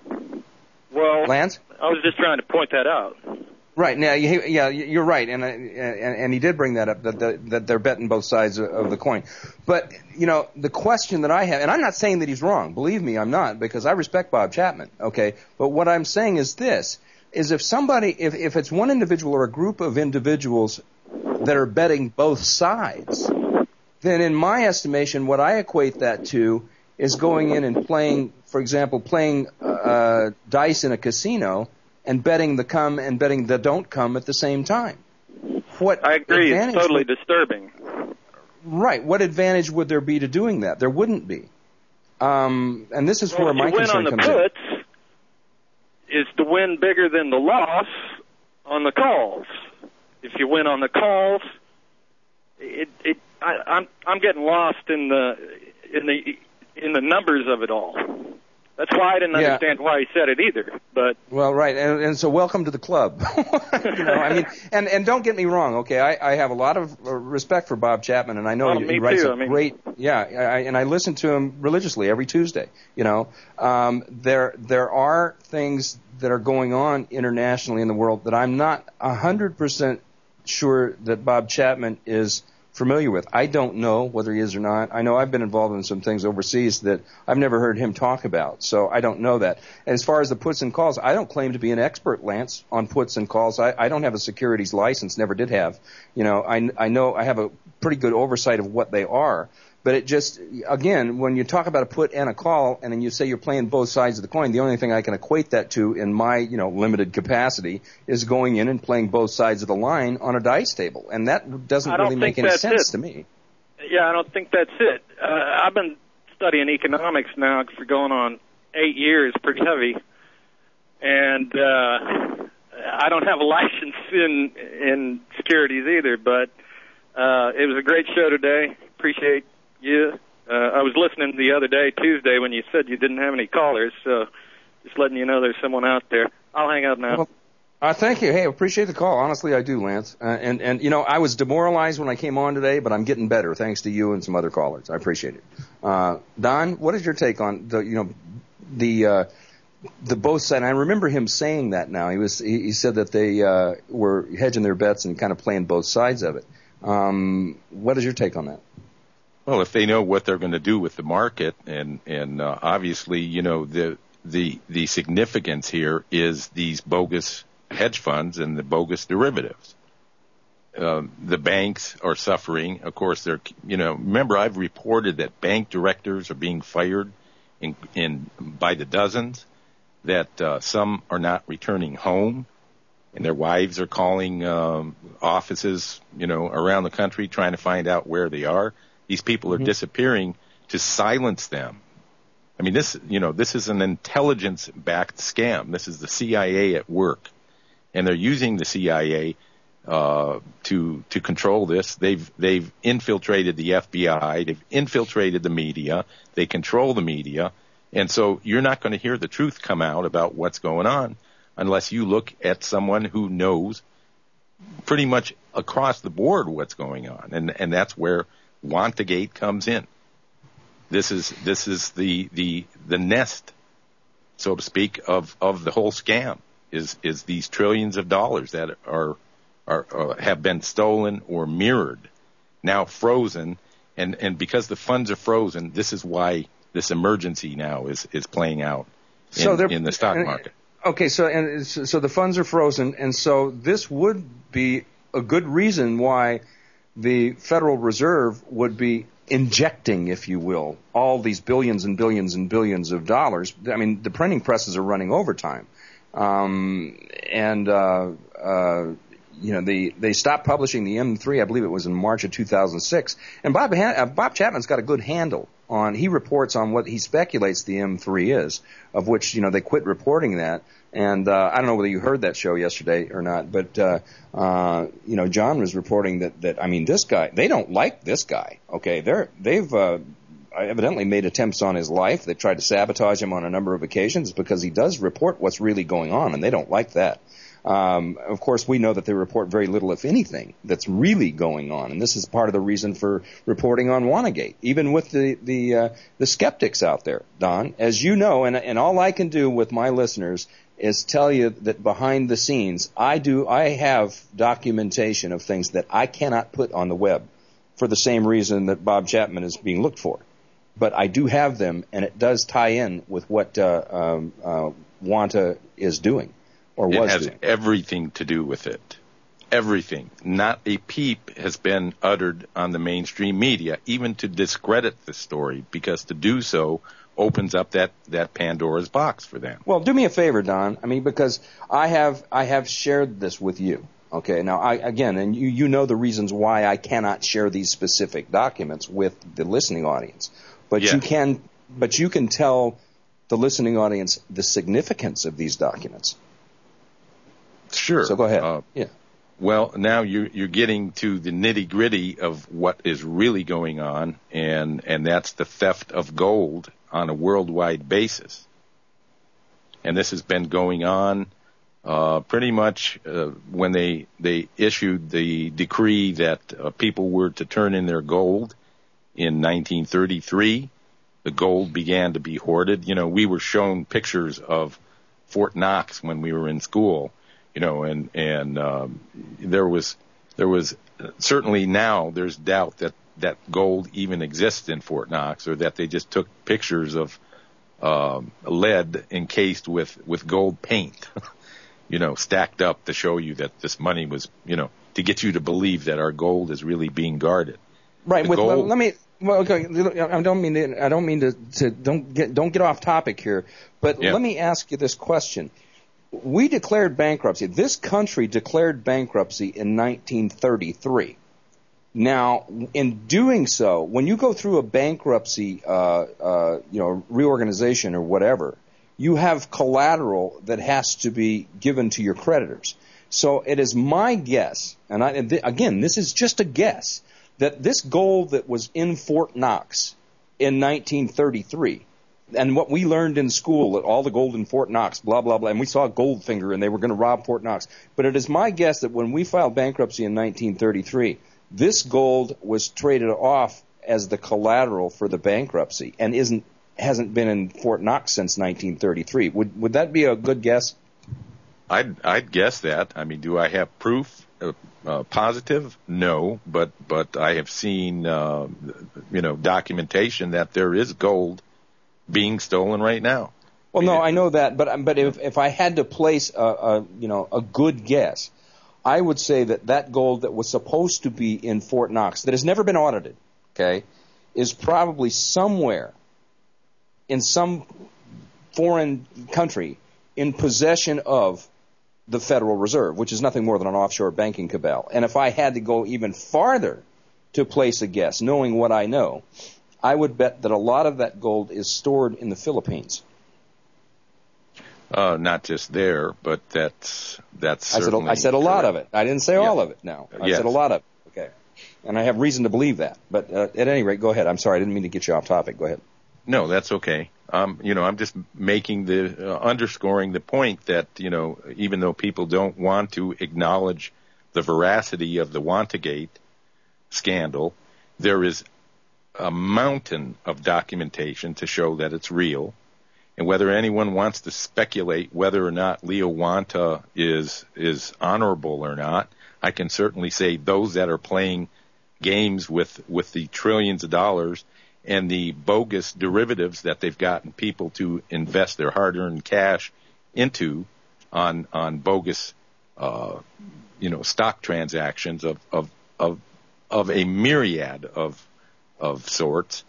Well, Lance, I was just trying to point that out. Right. Now, you, yeah, you're right, and, and and he did bring that up, that, that that they're betting both sides of the coin. But you know, the question that I have, and I'm not saying that he's wrong. Believe me, I'm not, because I respect Bob Chapman. Okay, but what I'm saying is this: is if somebody, if if it's one individual or a group of individuals that are betting both sides, then in my estimation, what I equate that to is going in and playing for example, playing uh, dice in a casino and betting the come and betting the don't come at the same time. What I agree. It's totally would, disturbing. Right. What advantage would there be to doing that? There wouldn't be. Um, and this is well, where my concern comes in. comes Win on the puts is the win bigger than the loss on the calls. If you win on the calls, it it I, I'm I'm getting lost in the in the in the numbers of it all. That's why I didn't yeah. understand why he said it either. But well, right, and, and so welcome to the club. you know, I mean, and and don't get me wrong. Okay, I, I have a lot of respect for Bob Chapman, and I know well, he, me he writes too. a I mean, great. Yeah, I, and I listen to him religiously every Tuesday. You know, um, there there are things that are going on internationally in the world that I'm not a hundred percent sure that Bob Chapman is familiar with. I don't know whether he is or not. I know I've been involved in some things overseas that I've never heard him talk about, so I don't know that. And as far as the puts and calls, I don't claim to be an expert, Lance, on puts and calls. I, I don't have a securities license, never did have. You know, I, I know I have a pretty good oversight of what they are. But it just, again, when you talk about a put and a call, and then you say you're playing both sides of the coin, the only thing I can equate that to in my, you know, limited capacity is going in and playing both sides of the line on a dice table. And that doesn't really make any sense it. to me. Yeah, I don't think that's it. Uh, I've been studying economics now for going on eight years, pretty heavy. And uh, I don't have a license in, in securities either, but uh, it was a great show today. Appreciate Yeah, uh, I was listening the other day, Tuesday, when you said you didn't have any callers, so just letting you know there's someone out there. I'll hang up now. Well, uh, thank you. Hey, I appreciate the call. Honestly, I do, Lance. Uh, and, and, you know, I was demoralized when I came on today, but I'm getting better thanks to you and some other callers. I appreciate it. Uh, Don, what is your take on the, you know, the, uh, the both sides? I remember him saying that now. He was, he, he said that they, uh, were hedging their bets and kind of playing both sides of it. Um, what is your take on that? Well, if they know what they're going to do with the market, and and uh, obviously, you know, the the the significance here is these bogus hedge funds and the bogus derivatives. Um, the banks are suffering. Of course, they're, you know, remember I've reported that bank directors are being fired in in by the dozens, that uh, some are not returning home, and their wives are calling um, offices, you know, around the country trying to find out where they are. These people are mm-hmm. disappearing to silence them. I mean, this, you know, this is an intelligence-backed scam. This is the C I A at work, and they're using the C I A uh, to to control this. They've they've infiltrated the F B I. They've infiltrated the media. They control the media, and so you're not going to hear the truth come out about what's going on unless you look at someone who knows pretty much across the board what's going on, and and that's where Wantagate comes in. This is this is the the the nest, so to speak, of of the whole scam. Is is these trillions of dollars that are are uh, have been stolen or mirrored, now frozen, and and because the funds are frozen, this is why this emergency now is is playing out in, so in the stock market. Okay, so and so the funds are frozen, and so this would be a good reason why the Federal Reserve would be injecting, if you will, all these billions and billions and billions of dollars. I mean, the printing presses are running overtime. Um, and, uh, uh, you know, they, they stopped publishing the M three, I believe it was in March of two thousand six. And Bob, uh, Bob Chapman's got a good handle on, he reports on what he speculates the M three is, of which, you know, they quit reporting that. And, uh, I don't know whether you heard that show yesterday or not, but, uh, uh, you know, John was reporting that, that, I mean, this guy, they don't like this guy, okay? They're, they've, uh, evidently made attempts on his life. They've tried to sabotage him on a number of occasions because he does report what's really going on, and they don't like that. Um, of course, we know that they report very little, if anything, that's really going on, and this is part of the reason for reporting on Wantagate, even with the the uh, the skeptics out there, Don, as you know, and and all I can do with my listeners is tell you that behind the scenes, I do I have documentation of things that I cannot put on the web for the same reason that Bob Chapman is being looked for. But I do have them, and it does tie in with what uh, um, uh, Wanta is doing. Or was it has doing. everything to do with it. Everything. Not a peep has been uttered on the mainstream media, even to discredit the story, because to do so opens up that, that Pandora's box for them. Well, do me a favor, Don. I mean, because I have I have shared this with you. Okay, now I again, and you you know the reasons why I cannot share these specific documents with the listening audience, but Yeah. you can but you can tell the listening audience the significance of these documents. Sure. So go ahead. Uh, yeah. Well, now you're, you're getting to the nitty gritty of what is really going on, and, and that's the theft of gold on a worldwide basis. And this has been going on, uh, pretty much, uh, when they, they issued the decree that uh, people were to turn in their gold in nineteen thirty-three. The gold began to be hoarded. You know, we were shown pictures of Fort Knox when we were in school. You know, and and um, there was there was certainly now there's doubt that that gold even exists in Fort Knox, or that they just took pictures of um, lead encased with with gold paint, you know, stacked up to show you that this money was, you know, to get you to believe that our gold is really being guarded. Right. The With, gold- well, let me. Well, okay. I don't mean to. I don't mean to. to don't get. Don't get off topic here. But Yeah. let me ask you this question. We declared bankruptcy. This country declared bankruptcy in nineteen thirty-three. Now, in doing so, when you go through a bankruptcy, uh, uh, you know, reorganization or whatever, you have collateral that has to be given to your creditors. So it is my guess, and, I, and th- again, this is just a guess, that this gold that was in Fort Knox in nineteen thirty-three, and what we learned in school, that all the gold in Fort Knox, blah, blah, blah, and we saw Goldfinger and they were going to rob Fort Knox. But it is my guess that when we filed bankruptcy in nineteen thirty-three, this gold was traded off as the collateral for the bankruptcy and isn't hasn't been in Fort Knox since nineteen thirty-three. Would would that be a good guess? I'd I'd guess that. I mean, do I have proof? Uh, uh, positive? No, but but I have seen uh, you know documentation that there is gold being stolen right now. Well, no, I know that, but but if if I had to place a, a you know a good guess, I would say that that gold that was supposed to be in Fort Knox, that has never been audited, okay, is probably somewhere in some foreign country in possession of the Federal Reserve, which is nothing more than an offshore banking cabal. And if I had to go even farther to place a guess, knowing what I know, I would bet that a lot of that gold is stored in the Philippines. Uh, not just there, but that's that's I said, a, certainly I said a lot correct. of it. I didn't say Yeah. all of it now. I Yes. said a lot of it. Okay. And I have reason to believe that. But uh, at any rate, go ahead. I'm sorry. I didn't mean to get you off topic. Go ahead. No, that's okay. Um, you know, I'm just making the, uh, underscoring the point that, you know, even though people don't want to acknowledge the veracity of the Wantagate scandal, there is a mountain of documentation to show that it's real. And whether anyone wants to speculate whether or not Leo Wanta is, is honorable or not, I can certainly say those that are playing games with, with the trillions of dollars and the bogus derivatives that they've gotten people to invest their hard-earned cash into on on bogus, uh, you know, stock transactions of of of of a myriad of of sorts,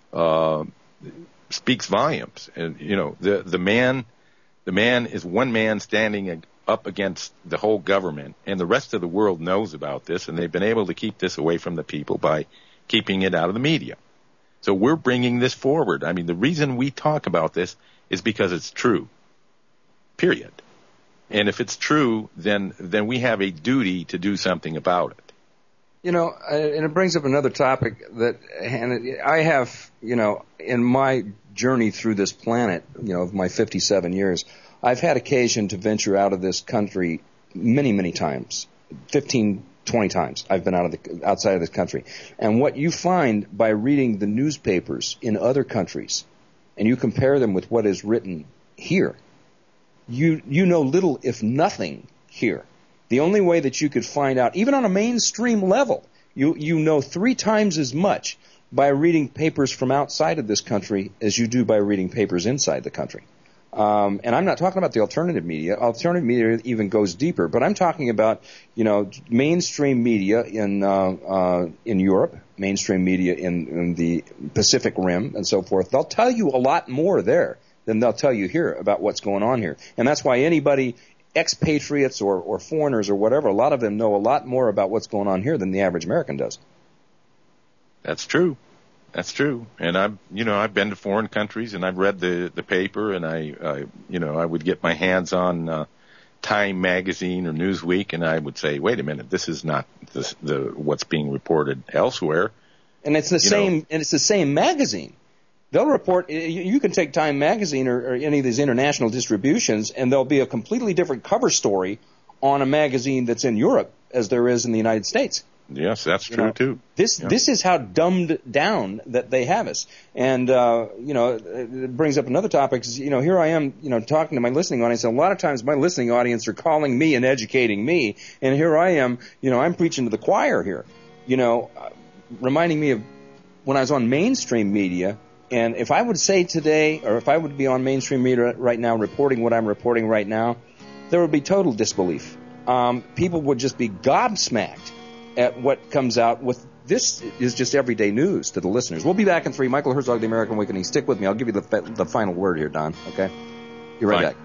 uh, speaks volumes. And you know, the the man, the man is one man standing up against the whole government, and the rest of the world knows about this, and they've been able to keep this away from the people by keeping it out of the media. So we're bringing this forward. I mean, the reason we talk about this is because it's true. Period. And if it's true, then then we have a duty to do something about it. You know, uh, and it brings up another topic that, and it, I have, you know, in my journey through this planet, you know, of my fifty-seven years, I've had occasion to venture out of this country many, many times, fifteen, twenty times I've been out of the outside of this country. And what you find by reading the newspapers in other countries, and you compare them with what is written here, you you know little, if nothing, here. The only way that you could find out, even on a mainstream level, you you know three times as much by reading papers from outside of this country as you do by reading papers inside the country. Um, and I'm not talking about the alternative media. Alternative media even goes deeper, but I'm talking about, you know, mainstream media in uh, uh, in Europe, mainstream media in, in the Pacific Rim, and so forth. They'll tell you a lot more there than they'll tell you here about what's going on here. And that's why anybody, expatriates or, or foreigners or whatever, a lot of them know a lot more about what's going on here than the average American does. That's true. That's true. And I've, you know, I've been to foreign countries and I've read the, the paper and I, I, you know, I would get my hands on, uh, Time magazine or Newsweek and I would say, wait a minute, this is not the, the what's being reported elsewhere. And it's the You same, know. and it's the same magazine. They'll report, you, you can take Time magazine or, or any of these international distributions and there'll be a completely different cover story on a magazine that's in Europe as there is in the United States. Yes, that's You true know, too. This Yeah. this is how dumbed down that they have us. And uh, you know, it brings up another topic. Is, you know, here I am, you know, talking to my listening audience. And a lot of times, my listening audience are calling me and educating me, and here I am, you know, I'm preaching to the choir here. You know, uh, reminding me of when I was on mainstream media. And if I would say today, or if I would be on mainstream media right now, reporting what I'm reporting right now, there would be total disbelief. Um, people would just be gobsmacked at what comes out with this is just everyday news to the listeners. We'll be back in three. Michael Herzog, The American Awakening. Stick with me. I'll give you the the final word here, Don. Okay? Be right Fine. back.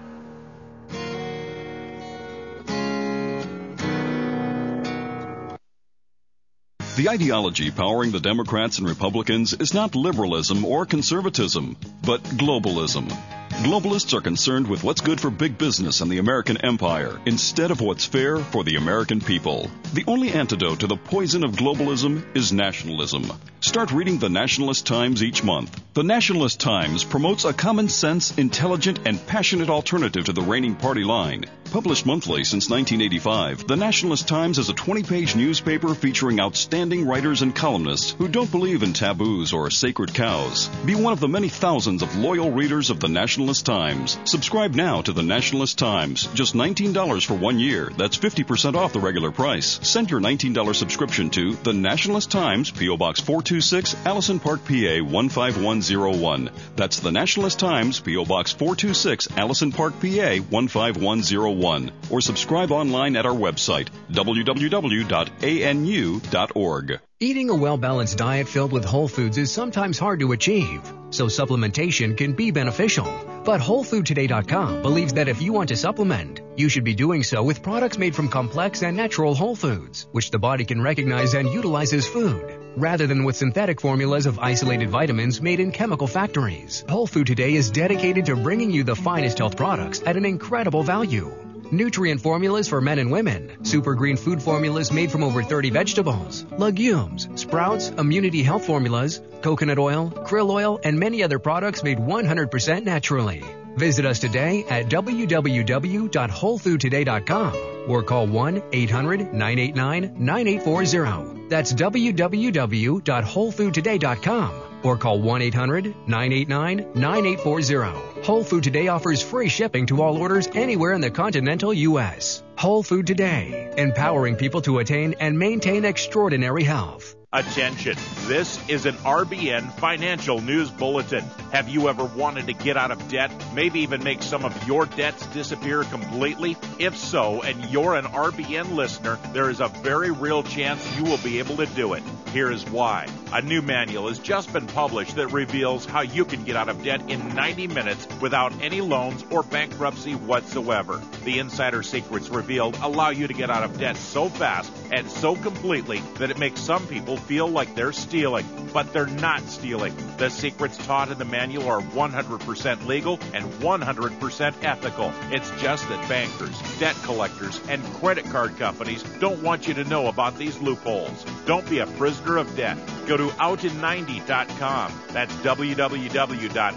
The ideology powering the Democrats and Republicans is not liberalism or conservatism, but globalism. Globalists are concerned with what's good for big business and the American empire instead of what's fair for the American people. The only antidote to the poison of globalism is nationalism. Start reading the Nationalist Times each month. The Nationalist Times promotes a common sense, intelligent, and passionate alternative to the reigning party line. Published monthly since nineteen eighty-five, the Nationalist Times is a twenty-page newspaper featuring outstanding writers and columnists who don't believe in taboos or sacred cows. Be one of the many thousands of loyal readers of the Nationalist Times. Subscribe now to the Nationalist Times. Just nineteen dollars for one year. That's fifty percent off the regular price. Send your nineteen dollars subscription to the Nationalist Times, P O. Box four two six, Allison Park, P A one five one zero one. That's the Nationalist Times, P O. Box four two six, Allison Park, P A one five one zero one. Or subscribe online at our website, w w w dot a n u dot org. Eating a well-balanced diet filled with whole foods is sometimes hard to achieve, so supplementation can be beneficial. But Whole Food Today dot com believes that if you want to supplement, you should be doing so with products made from complex and natural whole foods, which the body can recognize and utilize as food, rather than with synthetic formulas of isolated vitamins made in chemical factories. Whole Food Today is dedicated to bringing you the finest health products at an incredible value. Nutrient formulas for men and women, super green food formulas made from over thirty vegetables, legumes, sprouts, immunity health formulas, coconut oil, krill oil, and many other products made one hundred percent naturally. Visit us today at w w w dot whole food today dot com or call one eight hundred nine eight nine nine eight four zero. That's w w w dot whole food today dot com or call one eight hundred nine eight nine nine eight four zero. Whole Food Today offers free shipping to all orders anywhere in the continental U S. Whole Food Today, empowering people to attain and maintain extraordinary health. Attention, this is an R B N financial news bulletin. Have you ever wanted to get out of debt, maybe even make some of your debts disappear completely? If so, and you're an R B N listener, there is a very real chance you will be able to do it. Here is why. A new manual has just been published that reveals how you can get out of debt in ninety minutes without any loans or bankruptcy whatsoever. The insider secrets revealed allow you to get out of debt so fast and so completely that it makes some people feel like they're stealing, but they're not stealing. The secrets taught in the manual are one hundred percent legal and one hundred percent ethical. It's just that bankers, debt collectors, and credit card companies don't want you to know about these loopholes. Don't be a prisoner of debt. Go to out in ninety dot com. That's w w w dot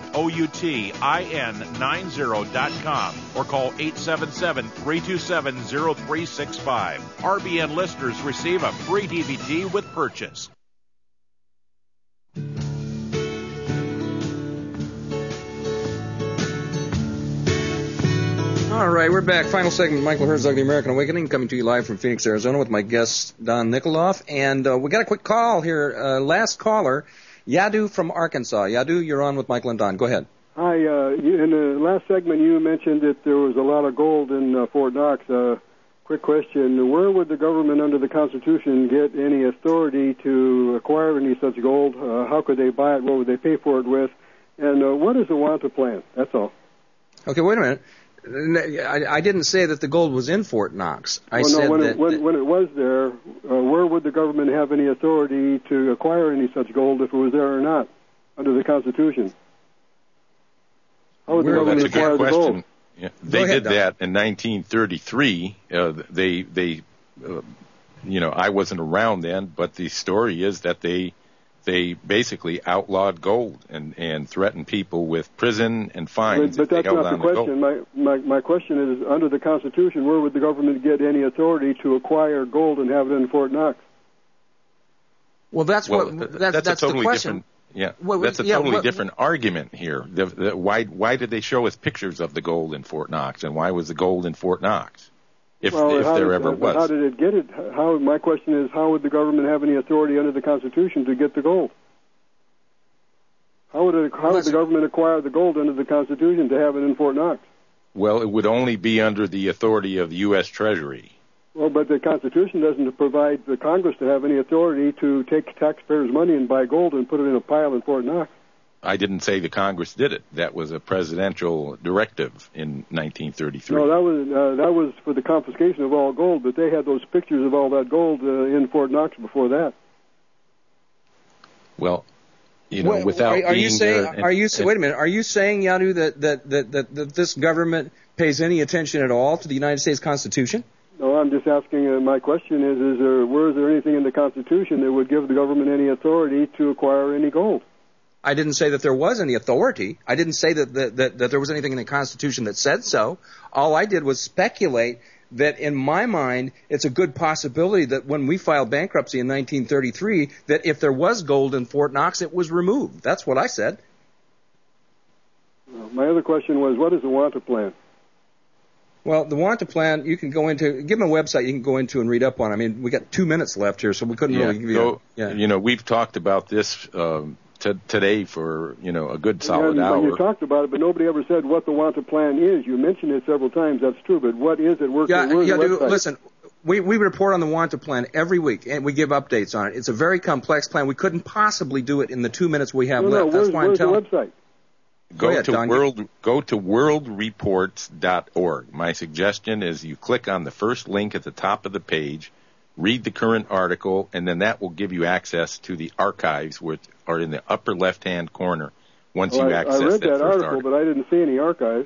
outin ninety dot com or call eight seven seven, three two seven, zero three six five. R B N listeners receive a free D V D with purchase. All right, we're back. Final segment, Michael Herzog, The American Awakening, coming to you live from Phoenix, Arizona, with my guest, Don Nikoloff. And uh, we got a quick call here. Uh, last caller, Yadu from Arkansas. Yadu, you're on with Michael and Don. Go ahead. Hi. Uh, you, in the last segment, you mentioned that there was a lot of gold in uh, Fort Knox. Uh, quick question. Where would the government under the Constitution get any authority to acquire any such gold? Uh, how could they buy it? What would they pay for it with? And uh, what is the Wanta plan? That's all. Okay, wait a minute. I, I didn't say that the gold was in Fort Knox. I well, said no, when, that, it, when, that when it was there, uh, where would the government have any authority to acquire any such gold if it was there or not under the Constitution? How would the well, government that's a acquire good the question. gold? Yeah. They ahead, did Don. that in nineteen thirty-three. Uh, they, they, uh, you know, I wasn't around then, but the story is that they, they basically outlawed gold and, and threatened people with prison and fines. But, but if they that's held not the on to gold. question. My, my my question is, under the Constitution, where would the government get any authority to acquire gold and have it in Fort Knox? well, that's Well, what th- that's, that's, that's a totally the question. different. Yeah, Well, that's a yeah, totally what- different argument here. The, the, why why did they show us pictures of the gold in Fort Knox, and why was the gold in Fort Knox, if well, if how there did, ever uh, was? How did it get it? How? My question is, how would the government have any authority under the Constitution to get the gold? How would it, how would the government acquire the gold under the Constitution to have it in Fort Knox? Well, it would only be under the authority of the U S Treasury. Well, but the Constitution doesn't provide the Congress to have any authority to take taxpayers' money and buy gold and put it in a pile in Fort Knox. I didn't say the Congress did it. That was a presidential directive in nineteen thirty-three. No, that was uh, that was for the confiscation of all gold, but they had those pictures of all that gold uh, in Fort Knox before that. Well, you know, Well, without are, are being you saying? there and- Are you and- wait a minute? Are you saying, Yadu, that that, that that that this government pays any attention at all to the United States Constitution? No, I'm just asking. Uh, my question is: Is there where is there anything in the Constitution that would give the government any authority to acquire any gold? I didn't say that there was any authority. I didn't say that, that, that, that there was anything in the Constitution that said so. All I did was speculate that in my mind, it's a good possibility that when we filed bankruptcy in nineteen thirty-three, that if there was gold in Fort Knox, it was removed. That's what I said. Uh, my other question was: What is the Wanta plan? Well, the Wanta plan, you can go into, give them a website you can go into and read up on. I mean, we got two minutes left here, so we couldn't yeah, really give you go, a, yeah. You know, we've talked about this um, t- today for, you know, a good solid yeah, hour. You talked about it, but nobody ever said what the Wanta plan is. You mentioned it several times. That's true, but what is it? Where, Yeah, where's yeah, the dude, website? listen, we, we report on the Wanta plan every week, and we give updates on it. It's a very complex plan. We couldn't possibly do it in the two minutes we have No, no, left. where's, That's why I'm where's the telling website? Go, Go ahead, to Don. world go to world reports dot org. My suggestion is you click on the first link at the top of the page, read the current article, and then that will give you access to the archives, which are in the upper left-hand corner. Once Well, you I, access I read that, first article, article, but I didn't see any archives.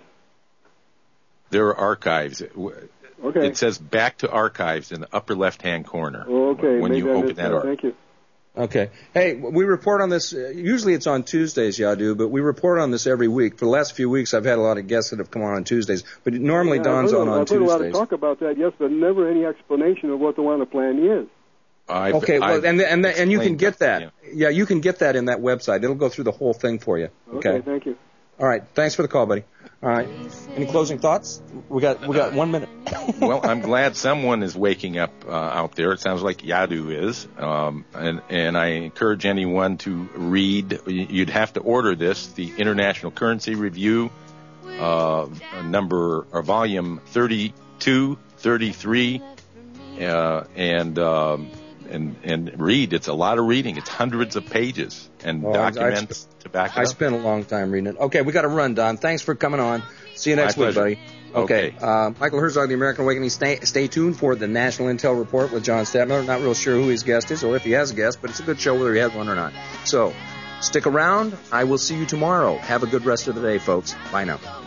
there are archives. Okay. It says back to archives in the upper left-hand corner. Oh, okay, when maybe you I open missed that that. article. Thank you. Okay. Hey, we report on this, uh, usually it's on Tuesdays, Yadu, but we report on this every week. For the last few weeks, I've had a lot of guests that have come on on Tuesdays, but normally Yeah, Don's I've heard, on on I've heard a lot of Tuesdays. talk about that, yes, but never any explanation of what the Wanta plan is. I've, Okay, well, I've and and and you can explained get that, that. Yeah, you can get that in that website. It'll go through the whole thing for you. Okay. Okay, thank you. All right. Thanks for the call, buddy. All right. Any closing thoughts? We got we got one minute. Well, I'm glad someone is waking up uh, out there. It sounds like Yadu is, um, and and I encourage anyone to read. You'd have to order this, the International Currency Review, uh, number or volume thirty-two, thirty-three, uh, and um, and and read. It's a lot of reading. It's hundreds of pages and Well, documents I, to back it I up. spent a long time reading it. Okay, we got to run, Don. Thanks for coming on. See you next My week, pleasure. buddy. Okay. Okay. Uh, Michael Herzog, The American Awakening. Stay, stay tuned for the National Intel Report with John Stadtmiller. Not real sure who his guest is or if he has a guest, but it's a good show whether he has one or not. So, stick around. I will see you tomorrow. Have a good rest of the day, folks. Bye now.